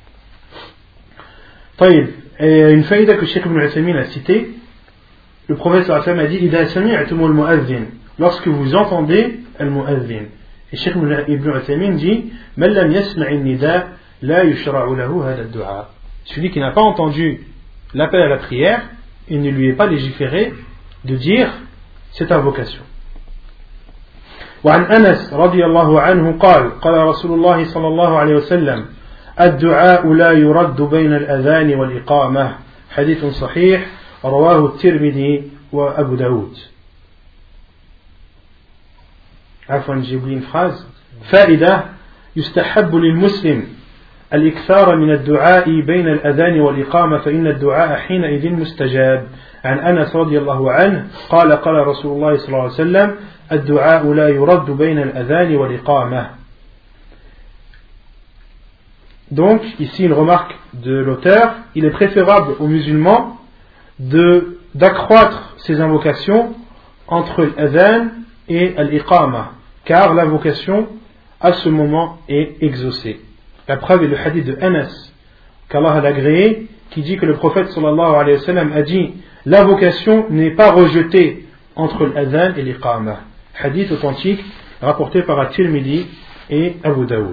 طيب, et une faïda que Cheikh Ibn Uthaymin a citée, le prophète sallallahu alayhi wa sallam a dit إذا سمعتم المؤذن, lorsque vous entendez al-mu'adhin. Et Cheikh Ibn Uthaymin dit من لم يسمع النداء لا يشرع له هذا الدعاء. Celui qui n'a pas entendu l'appel à la prière, il ne lui est pas légiféré de dire cette invocation. وعن أنس رضي الله عنه قال قال رسول الله صلى الله عليه وسلم الدعاء لا يرد بين الأذان والإقامة حديث صحيح رواه الترمذي وأبو داود. عفوا j'ai oublié une phrase. فائدة يستحب للمسلم الإكثار من الدعاء بين الأذان والإقامة فإن الدعاء حينئذ مستجاب. عن أنس رضي الله عنه قال قال رسول الله صلى الله عليه وسلم الدعاء لا يرد بين الأذان والإقامة. Donc, ici une remarque de l'auteur, il est préférable aux musulmans de, d'accroître ses invocations entre l'adhan et l'iqama, car l'invocation à ce moment est exaucée. La preuve est le hadith de Anas, qu'Allah a agréé, qui dit que le prophète sallallahu alayhi wa sallam a dit l'invocation n'est pas rejetée entre l'adhan et l'iqama. Hadith authentique rapporté par At-Tirmidhi et Abu Daoud.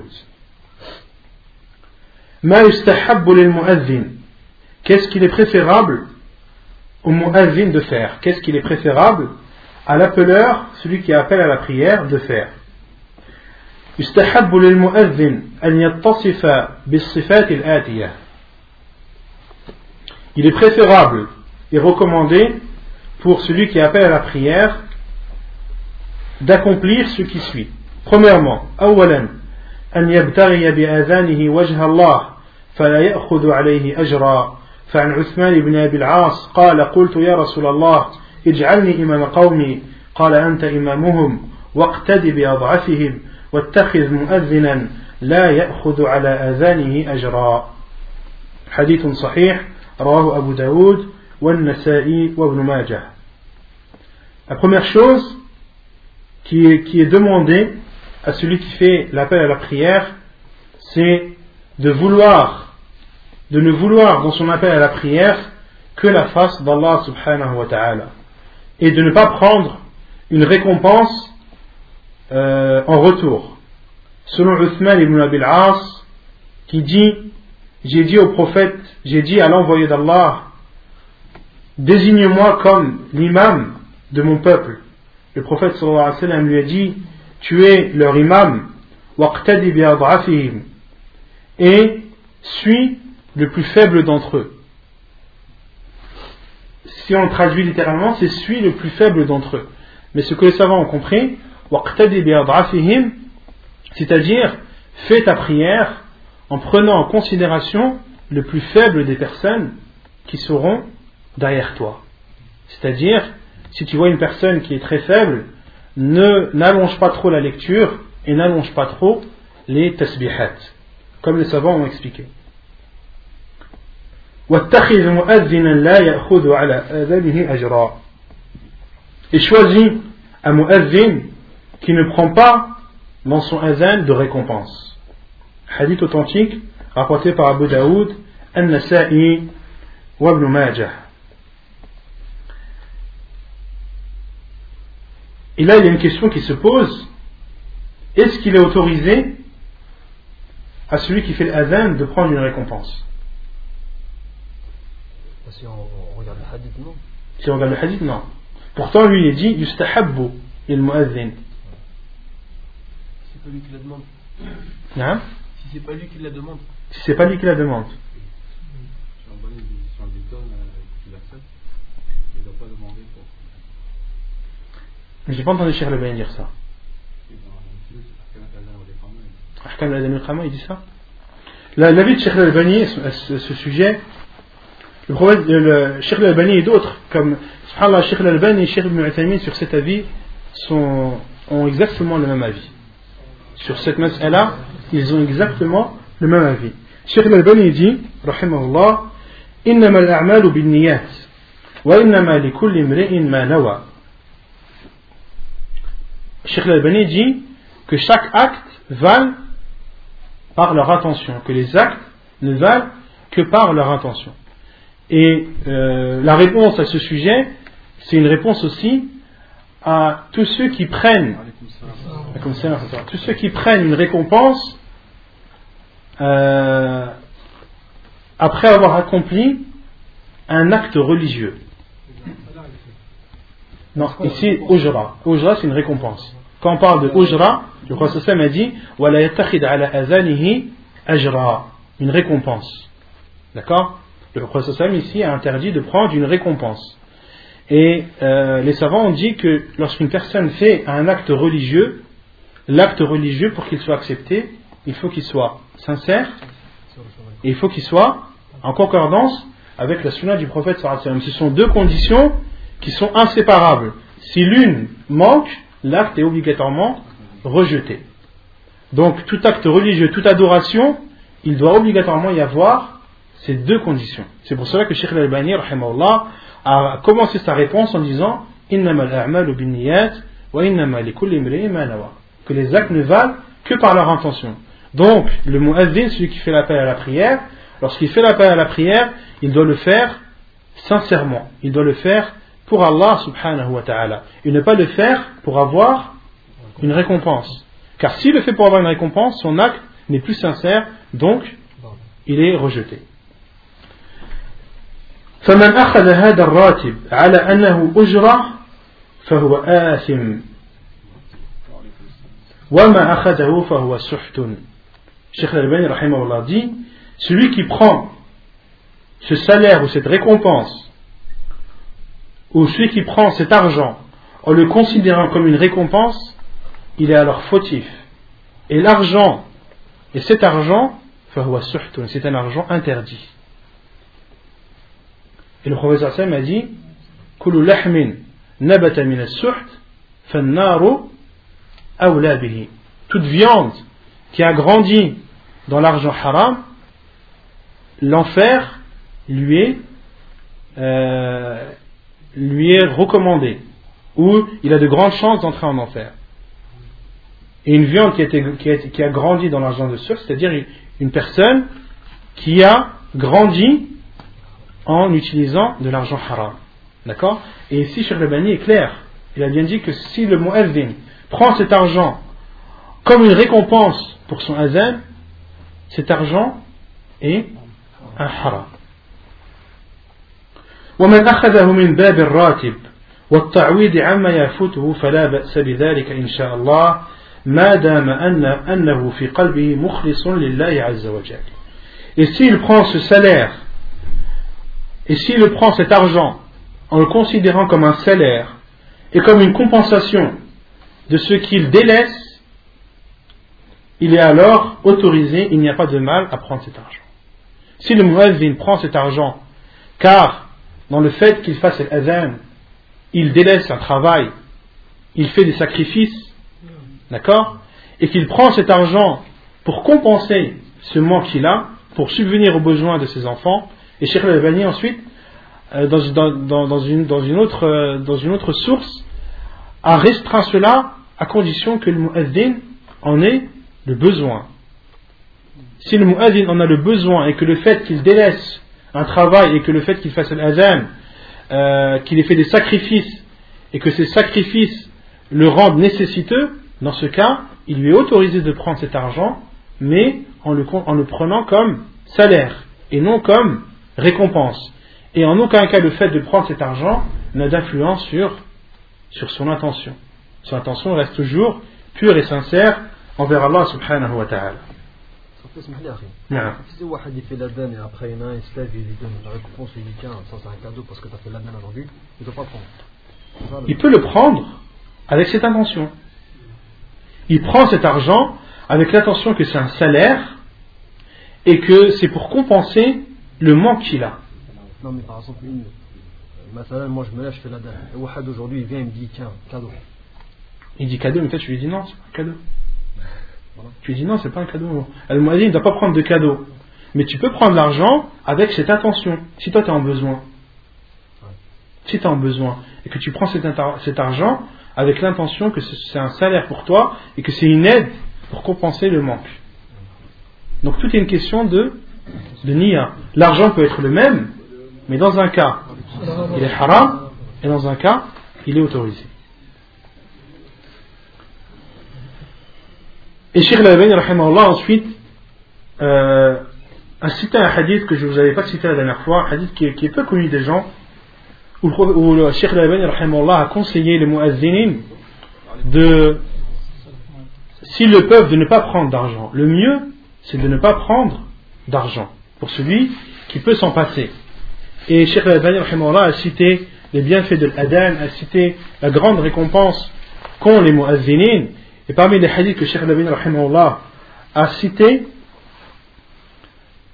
Ma yustahabbu lil mu'adhin. Qu'est-ce qu'il est préférable au mu'adhin de faire? Qu'est-ce qu'il est préférable à l'appeleur, celui qui appelle à la prière, de faire? يستحب للمؤذن أن يتصف بالصفات الآتية. Il est préférable et recommandé pour celui qui appelle à la prière d'accomplir ce qui suit. Premièrement, أولا أن يبتغي بآذانه وجه الله فلا يأخذ عليه أجرا. فعن عثمان بن أبي العاص قال قلت يا رسول الله اجعلني إمام قومي قال أنت إمامهم واقتد بأضعفهم واتخذ مؤذنا لا يأخذ على آذانه أجرا. حديث صحيح رواه أبو داود والنسائي وابن ماجه. La première chose qui est, qui est demandée à celui qui fait l'appel à la prière, c'est de vouloir, de ne vouloir dans son appel à la prière que la face d'Allah subhanahu wa ta'ala, et de ne pas prendre une récompense euh, en retour. Selon Uthman ibn Abi al-As, qui dit, j'ai dit au prophète, j'ai dit à l'envoyé d'Allah, désigne-moi comme l'imam de mon peuple. Le prophète sallallahu alayhi wa sallam lui a dit, tu es leur imam, waqtadi bi ad'afihim, et suis le plus faible d'entre eux. Si on le traduit littéralement, c'est suis le plus faible d'entre eux. Mais ce que les savants ont compris, waqtadi bi ad'afihim, c'est-à-dire fais ta prière en prenant en considération le plus faible des personnes qui seront derrière toi. C'est-à-dire, si tu vois une personne qui est très faible, ne n'allonge pas trop la lecture et n'allonge pas trop les tasbihat, comme les savants ont expliqué. Et choisis un mu'adhin qui ne prend pas dans son adhan de récompense. Hadith authentique rapporté par Abu Daoud, An-Nasa'i wa Ibn Majah. Et là, il y a une question qui se pose. Est-ce qu'il est autorisé à celui qui fait l'adhan de prendre une récompense? Si on regarde le hadith, non. Si on regarde le hadith, non. Pourtant, lui, il est dit yustahabbu il mu'adhin. C'est pas lui qui la demande. Hein? Si c'est pas lui qui la demande. Si c'est pas lui qui la demande. Si on lui donne, il accepte, il ne doit pas demander pour. J'ai pas entendu Cheikh Al-Albani dire ça. Ahkam al-adhan al-iqama, il dit ça. L'avis de Cheikh Al-Albani à ce, ce sujet, le prophète, le Cheikh Al-Albani et d'autres, comme subhanallah, Cheikh Al-Albani et Cheikh Ibn Uthaymin sur cet avis sont, ont exactement le même avis. Sur cette mas'ala, ils ont exactement le même avis. Cheikh Al-Albani dit, rahimahullah, innama al-a'malu bin niyat, wa innama li kulli imri'in ma nawa. Cheikh Al-Albani dit que chaque acte vale par leur intention, que les actes ne valent que par leur intention. Et euh, la réponse à ce sujet, c'est une réponse aussi à tous ceux qui prennent, tous ceux qui prennent une récompense euh, après avoir accompli un acte religieux. Non, ici, ujra. Ujra, c'est une récompense. Quand on parle de ujra, le prophète a dit wala yattakhid ala adhanihi ajra, une récompense. D'accord? Le prophète ici a interdit de prendre une récompense. Et euh, les savants ont dit que lorsqu'une personne fait un acte religieux, l'acte religieux, pour qu'il soit accepté, il faut qu'il soit sincère Et il faut qu'il soit en concordance avec la sunna du prophète sallallahu alayhi wa sallam. Ce sont deux conditions qui sont inséparables. Si l'une manque, l'acte est obligatoirement rejeté. Donc tout acte religieux, toute adoration, il doit obligatoirement y avoir ces deux conditions. C'est pour cela que Cheikh Al-Albani rahimahullah a commencé sa réponse en disant Innamal a'malu binniyat wa innama likulli imri'in ma nawa, que les actes ne valent que par leur intention. Donc le mu'adhin, celui qui fait l'appel à la prière, lorsqu'il fait l'appel à la prière, il doit le faire sincèrement. Il doit le faire pour Allah subhanahu wa ta'ala. Et ne pas le faire pour avoir une récompense. Car s'il le fait pour avoir une récompense, son acte n'est plus sincère, donc il est rejeté. فمن أخذ هذا الراتب على أنه أجرة فهو آثم وما أخذه فهو سحت. Cheikh Al-Albani rahimahullah dit, celui qui prend ce salaire ou cette récompense, ou celui qui prend cet argent en le considérant comme une récompense, il est alors fautif. Et l'argent, et cet argent, c'est un argent interdit. Et le prophète sallam a dit Kullu lahmin nabata min as-suht fan-naru awla bihi. Toute viande qui a grandi dans l'argent haram, l'enfer lui est euh, lui est recommandé, ou il a de grandes chances d'entrer en enfer. Et une viande qui a, été, qui a, qui a grandi dans l'argent de sucre, c'est-à-dire une personne qui a grandi en utilisant de l'argent haram. D'accord? Et ici, Cheikh Al-Albani est clair. Il a bien dit que si le mu'adhin prend cet argent comme une récompense pour son azan, cet argent est un haram. ومن أخذه من باب الراتب والتعويض عما يفوته فلا بأس بذلك إن شاء الله ما دام أن أنه في قلبه مخلص لله عز وجل. Et s'il prend ce salaire, et s'il prend cet argent en le considérant comme un salaire et comme une compensation de ce qu'il délaisse, il est alors autorisé, il n'y a pas de mal à prendre cet argent. Si le muazzin prend cet argent, car dans le fait qu'il fasse l'adhan, il délaisse un travail, il fait des sacrifices, d'accord, et qu'il prend cet argent pour compenser ce manque qu'il a, pour subvenir aux besoins de ses enfants, et Cheikh Al-Albani ensuite, euh, dans, dans, dans, une, dans, une autre, euh, dans une autre source, a restreint cela à condition que le muazzin en ait le besoin. Si le muazzin en a le besoin et que le fait qu'il délaisse un travail et que le fait qu'il fasse l'adhan, euh, qu'il ait fait des sacrifices et que ces sacrifices le rendent nécessiteux, dans ce cas, il lui est autorisé de prendre cet argent, mais en le, en le prenant comme salaire et non comme récompense. Et en aucun cas le fait de prendre cet argent n'a d'influence sur, sur son intention. Son intention reste toujours pure et sincère envers Allah subhanahu wa ta'ala. نعم. Si واحد fait l'adhan et après il y en a un, il se lève et il lui donne la récompense, il dit tiens, ça c'est un cadeau parce que tu as fait l'adhan aujourd'hui, il ne doit pas prendre. Il peut le prendre avec cette intention. Il prend cet argent avec l'intention que c'est un salaire et que c'est pour compenser le manque qu'il a. Non mais par exemple, une, euh, moi je me lève, je fais l'adhan, et Wahad aujourd'hui il vient et me dit tiens, cadeau. Il dit cadeau, mais toi tu lui dis non, c'est pas un cadeau. Voilà. Tu lui dis non, c'est pas un cadeau. Le muazzin ne doit pas prendre de cadeau. Mais tu peux prendre l'argent avec cette intention. Si toi tu es en besoin. Ouais. Si tu es en besoin et que tu prends cet, cet argent avec l'intention que c'est un salaire pour toi et que c'est une aide pour compenser le manque. Donc tout est une question de, de niya. L'argent peut être le même, mais dans un cas il est haram et dans un cas il est autorisé. Et Cheikh Al-Albani rahimahullah ensuite euh, a cité un hadith que je ne vous avais pas cité la dernière fois, un hadith qui est, qui est peu connu des gens, où, où le Cheikh Al-Albani rahimahullah a conseillé les muazzinin de, s'ils le peuvent, de ne pas prendre d'argent. Le mieux, c'est de ne pas prendre d'argent pour celui qui peut s'en passer. Et Cheikh Al-Albani rahimahullah a cité les bienfaits de l'adhan, a cité la grande récompense qu'ont les muazzinin. Et parmi les hadiths que Cheikh Al-Albani rahimahullah a cités,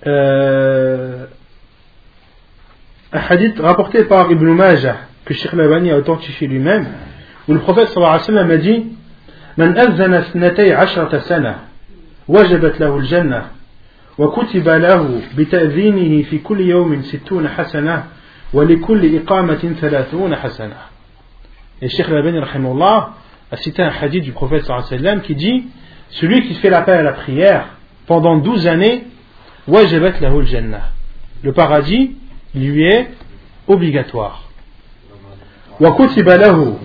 euh, un hadith rapporté par Ibn Majah que Sheikh Al-Albani a authentifié lui-même, où le prophète sallallahu alayhi wa sallam a dit: Man azana thnatay ashrata sana wajabat lahu al-jannah wa kutiba lahu bi ta'dhinihi fi kulli yawmin sittuna hasana wa li kulli iqamatin thalathuna hasana. Et Sheikh Al-Albani rahimahullah a cité un hadith du prophète sallallahu alayhi wa sallam qui dit: celui qui fait l'appel à la prière pendant douze années, wajabat lahu al-jannah, le paradis lui est obligatoire. Wa kutiba lahu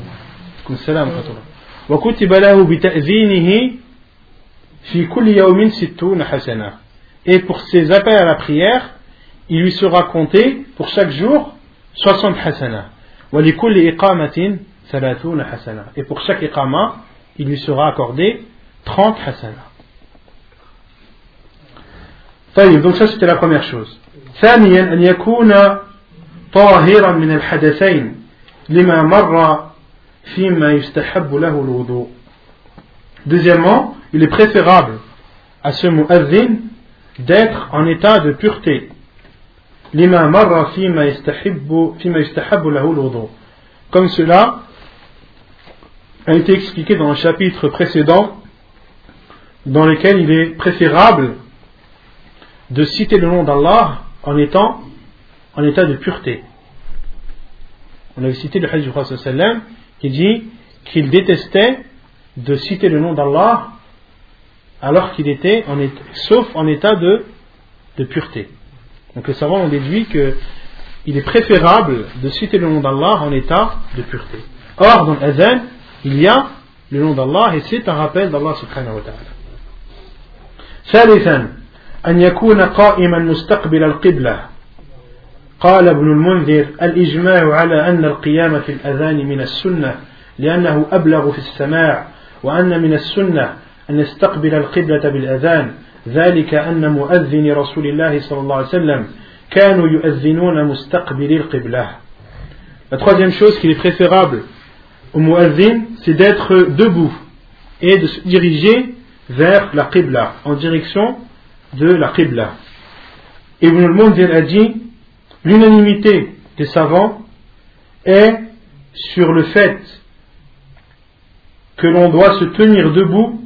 wa kutiba lahu bi ta'dhinihi fi kulli yawmin sittuna hasana. Et pour ses appels à la prière, il lui sera compté pour chaque jour soixante hasana. Wa li kulli iqamatin thalathuna hasana. Et pour chaque iqama, il lui sera accordé trente hasana. طيب, donc ça c'était la première chose. ثانيا أن يكون طاهرا من الحدثين لما مر فيما يستحب له الوضوء. Deuxièmement, il est préférable à ce mu'adhin d'être en état de pureté. لما مر فيما يستحب فيما يستحب له الوضوء. Comme cela a été expliqué dans le chapitre précédent, dans lequel il est préférable de citer le nom d'Allah en étant en état de pureté. On avait cité le hadith du Prophète sallallahu alayhi wa sallam qui dit qu'il détestait de citer le nom d'Allah alors qu'il était en état, sauf en état de, de pureté. Donc les savants ont déduit qu'il est préférable de citer le nom d'Allah en état de pureté. Or dans l'adhan, il y a le nom d'Allah et c'est un rappel d'Allah subhanahu wa ta'ala. ثالثا أن يكون قائما مستقبل القبلة. قال ابن المنذر: الإجماع على أن القيام في الأذان من السنة لأنه أبلغ في السماع، وأن من السنة أن يستقبل القبلة بالأذان، ذلك أن مؤذن رسول الله صلى الله عليه وسلم كانوا يؤذنون مستقبل القبلة. La troisième chose qu'il est préférable au mu'adhin, c'est d'être debout et de se diriger vers la qibla, en direction de la qibla. Ibn al-Mundhir a dit: l'unanimité des savants est sur le fait que l'on doit se tenir debout,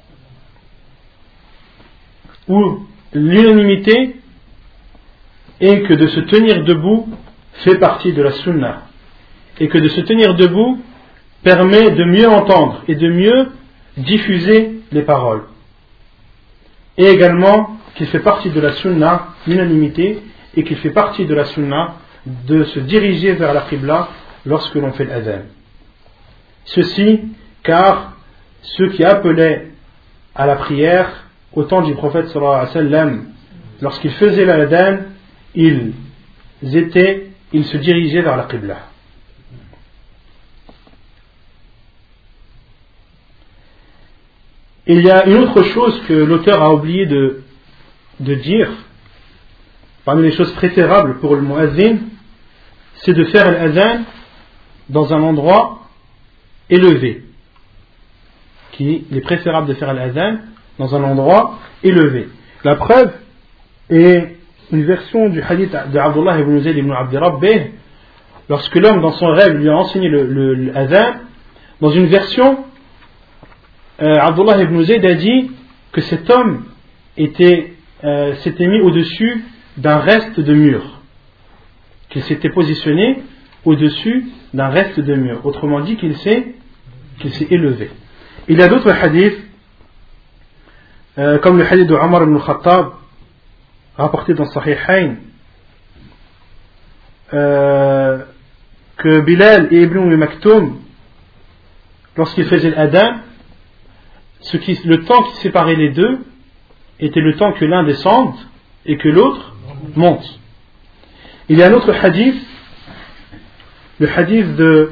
ou l'unanimité est que de se tenir debout fait partie de la sunna, et que de se tenir debout permet de mieux entendre et de mieux diffuser les paroles. Et également qu'il fait partie de la sunna, l'unanimité, et qu'il fait partie de la sunna de se diriger vers la qibla lorsque l'on fait l'adhan. Ceci car ceux qui appelaient à la prière au temps du prophète sallallahu alayhi wa sallam, lorsqu'ils faisaient l'adhan, ils étaient, ils se dirigeaient vers la qibla. Il y a une autre chose que l'auteur a oublié de, de dire, parmi les choses préférables pour le mu'adhin, c'est de faire l'adhan dans un endroit élevé. Qu'il est préférable de faire l'adhan dans un endroit élevé. La preuve est une version du hadith de Abdullah ibn Zayd ibn Abdi Rabbih, lorsque l'homme dans son rêve lui a enseigné le, le, l'adhan. Dans une version, euh, Abdullah ibn Zayd a dit que cet homme était, euh, s'était mis au-dessus d'un reste de mur, qu'il s'était positionné au-dessus d'un reste de mur, autrement dit qu'il s'est, qu'il s'est élevé. Il y a d'autres hadiths, euh, comme le hadith de Omar ibn Khattab, rapporté dans Sahihain, euh, que Bilal et Ibn Umm Maktoum, lorsqu'ils faisaient l'adhan, ce qui, le temps qui séparait les deux était le temps que l'un descende et que l'autre monte. Il y a un autre hadith, le hadith de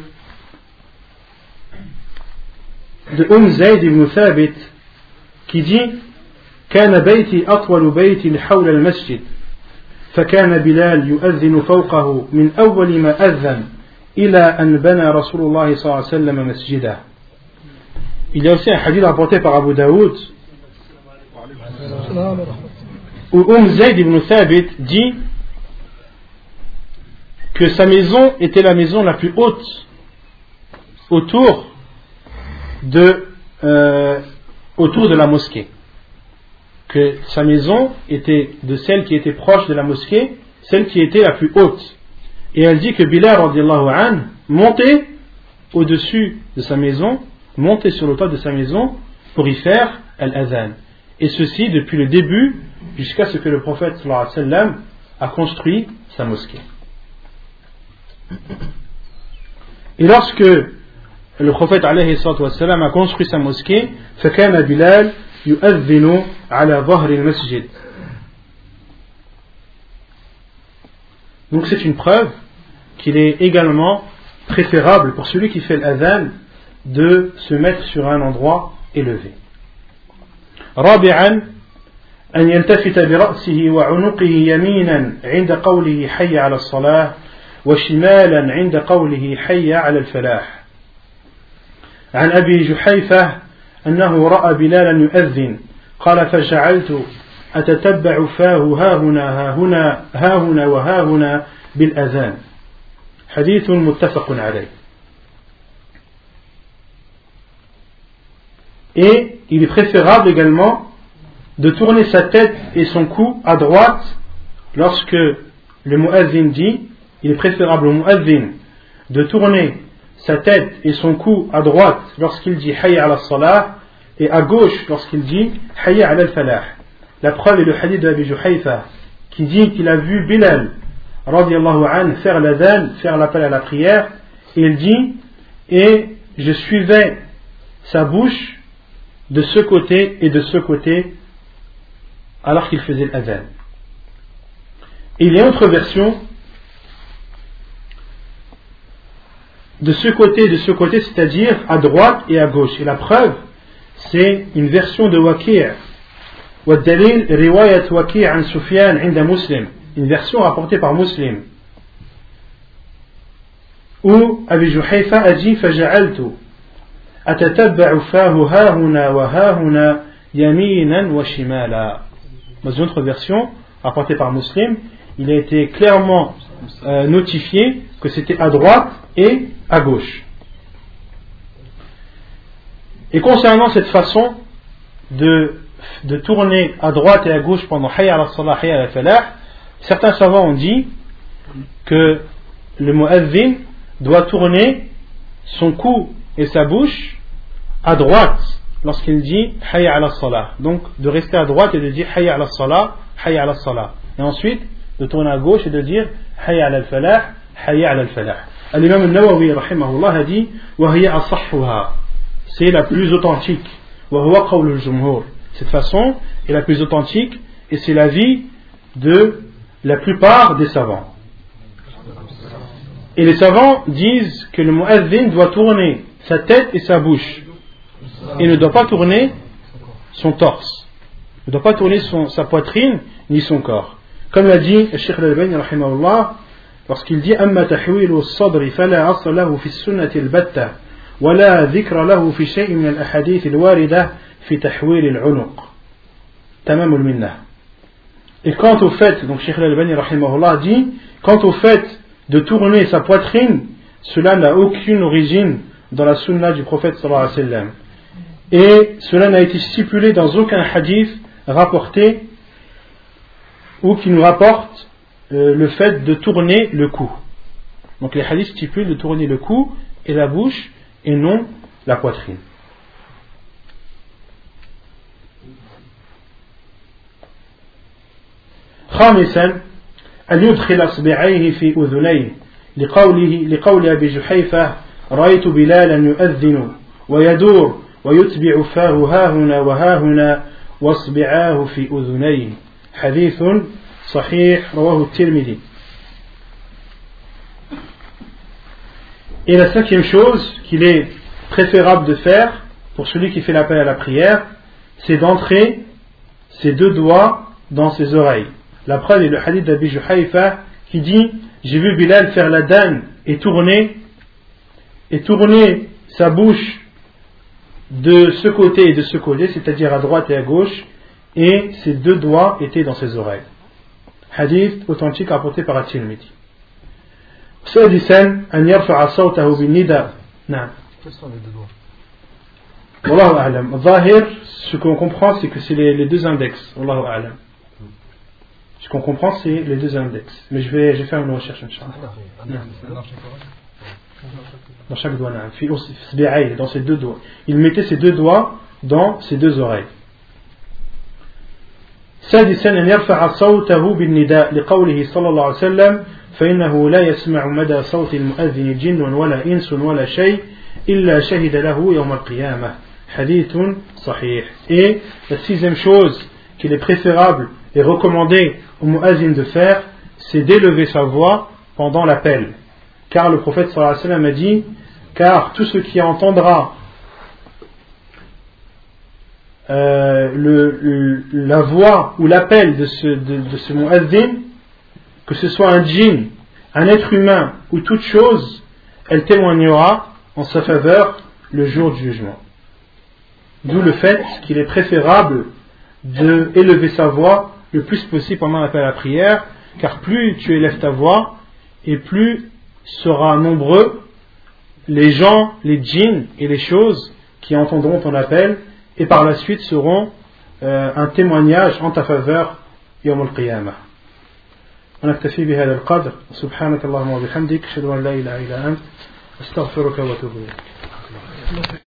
de Umm Zayd ibn Thabit, qui dit: كان بيتي أطول بيت حول المسجد فكان بلال يؤذن فوقه من أول ما أذن إلى أن بنى رسول الله صلى الله عليه وسلم مسجدا. Il y a aussi un hadith rapporté par Abu Daoud où Umm Zayd ibn Thabit dit que sa maison était la maison la plus haute autour de, euh, autour de la mosquée. Que sa maison était de celle qui était proche de la mosquée, celle qui était la plus haute. Et elle dit que Bilal radiallahu anhu montait au-dessus de sa maison, montait sur le toit de sa maison pour y faire al-adhan. Et ceci depuis le début jusqu'à ce que le prophète sallallahu alayhi wa sallam a construit sa mosquée. Et lorsque le prophète alayhi wa sallam a construit sa mosquée, فَكَانَ بِلَالْ يُؤَذِّنُ عَلَى ظَهْرِ الْمَسْجِدِ. Donc c'est une preuve qu'il est également préférable pour celui qui fait l'adhan de se mettre sur un endroit élevé. رابعا أن يلتفت برأسه وعنقه يمينا عند قوله حي على الصلاة وشمالا عند قوله حي على الفلاح. عن أبي جحيفة أنه رأى بلالا يؤذن قال فجعلت أتتبع فاه ها هنا ها هنا ها هنا وها هنا بالأذان. حديث متفق عليه. Et il est préférable également de tourner sa tête et son cou à droite lorsque le muazzin dit, il est préférable au muazzin de tourner sa tête et son cou à droite lorsqu'il dit hayya ala salah et à gauche lorsqu'il dit hayya ala al-falah. La preuve est le hadith de Abi Juhayfa qui dit qu'il a vu Bilal radiyallahu anhu faire l'adhan, faire l'appel à la prière, et il dit, et je suivais sa bouche de ce côté et de ce côté alors qu'il faisait l'adhan. Et il y a une autre version de ce côté et de ce côté, c'est-à-dire à droite et à gauche. Et la preuve, c'est une version de Waki'. والدليل رواية وكيع عن سفيان عند مسلم, une version rapportée par Muslim, où Abi Juhayfa a dit فجعلت أتتبع فاه ها هنا وها هنا يمينا وشمالا. Dans une autre version rapportée par Muslim, il a été clairement euh, notifié que c'était à droite et à gauche. Et concernant cette façon de de tourner à droite et à gauche pendant hayya ala salah, hayya ala falah, certains savants ont dit que le muazzin doit tourner son cou et sa bouche à droite lorsqu'il dit hayya ala salah, donc de rester à droite et de dire hayya ala salah, hayya ala salah, et ensuite de tourner à gauche et de dire hayya ala falah, hayya ala falah. L'imam al-Nawawi rahimahullah a dit wa hiya asahhuha, c'est la plus authentique, wa huwa qawl al-jumhur. Cette façon est la plus authentique et c'est l'avis de la plupart des savants. Et les savants disent que le muazzin doit tourner sa tête et sa bouche et ne doit pas tourner son torse, ne doit pas tourner son, sa poitrine ni son corps. Comme l'a dit le Cheikh Al-Albani rahimahullah lorsqu'il dit amma tahwilu as-sadri fala asla lahu fi as-sunnati al-batta wala dhikra lahu fi shay'in min al-ahadith al-warida fi tahwil al-unuq tamam al-minnah. Et quant au fait, donc Cheikh Al-Albani rahimahullah dit, quant au fait de tourner sa poitrine, cela n'a aucune origine dans la sunna du prophète sallallahu alayhi wa sallam. Et cela n'a été stipulé dans aucun hadith rapporté ou qui nous rapporte euh, le fait de tourner le cou. Donc les hadiths stipulent de tourner le cou et la bouche et non la poitrine. خامسا أن يدخل أصبعيه في أذنيه لقوله لقول أبي جحيفة رأيت بلالا يؤذن ويدور ويتبع فاه ها هنا وها هنا واصبعاه في أذنيه. حديث صحيح رواه الترمذي. Et la cinquième chose qu'il est préférable de faire pour celui qui fait l'appel à la prière, c'est d'entrer ses deux doigts dans ses oreilles. La preuve est le hadith d'Abi Juhayfa qui dit j'ai vu Bilal faire l'adhan et tourner et tourner sa bouche de ce côté et de ce côté, c'est-à-dire à droite et à gauche, et ses deux doigts étaient dans ses oreilles. Hadith authentique rapporté par At-Tirmidhi. سادسا أن يرفع صوته بالنداء. نعم. Quels sont les deux doigts? Wallahu a'lam. Zahir, ce qu'on comprend, c'est que c'est les, les deux index. Wallahu a'lam. Ce qu'on comprend, c'est les deux index. Mais je vais, je vais faire une recherche, Inch'Allah. Dans chaque doigt, dans ses deux doigts. Il mettait ses deux doigts dans ses deux oreilles. سادسا أن يرفع صوته بالنداء لقوله صلى الله عليه وسلم فإنه لا يسمع مدى صوت المؤذن جن ولا إنس ولا شيء إلا شهد له يوم القيامة. Hadith sahih. Et la sixième chose qu'il est préférable et recommandé au muazzin de faire, c'est d'élever sa voix pendant l'appel. Car le prophète sallallahu alayhi wa sallam a dit, car tout ce qui entendra euh, le, le, la voix ou l'appel de ce, de, de ce muazzin, que ce soit un djinn, un être humain ou toute chose, elle témoignera en sa faveur le jour du jugement. D'où le fait qu'il est préférable d'élever sa voix le plus possible pendant l'appel à la prière, car plus tu élèves ta voix, et plus sera nombreux les gens, les djinns et les choses qui entendront ton appel, et par la suite seront euh, un témoignage en ta faveur يوم القيامة. ونكتفي بهذا القدر. سبحانك اللهم وبحمدك أشهد أن لا إله إلا أنت أستغفرك وأتوب إليك.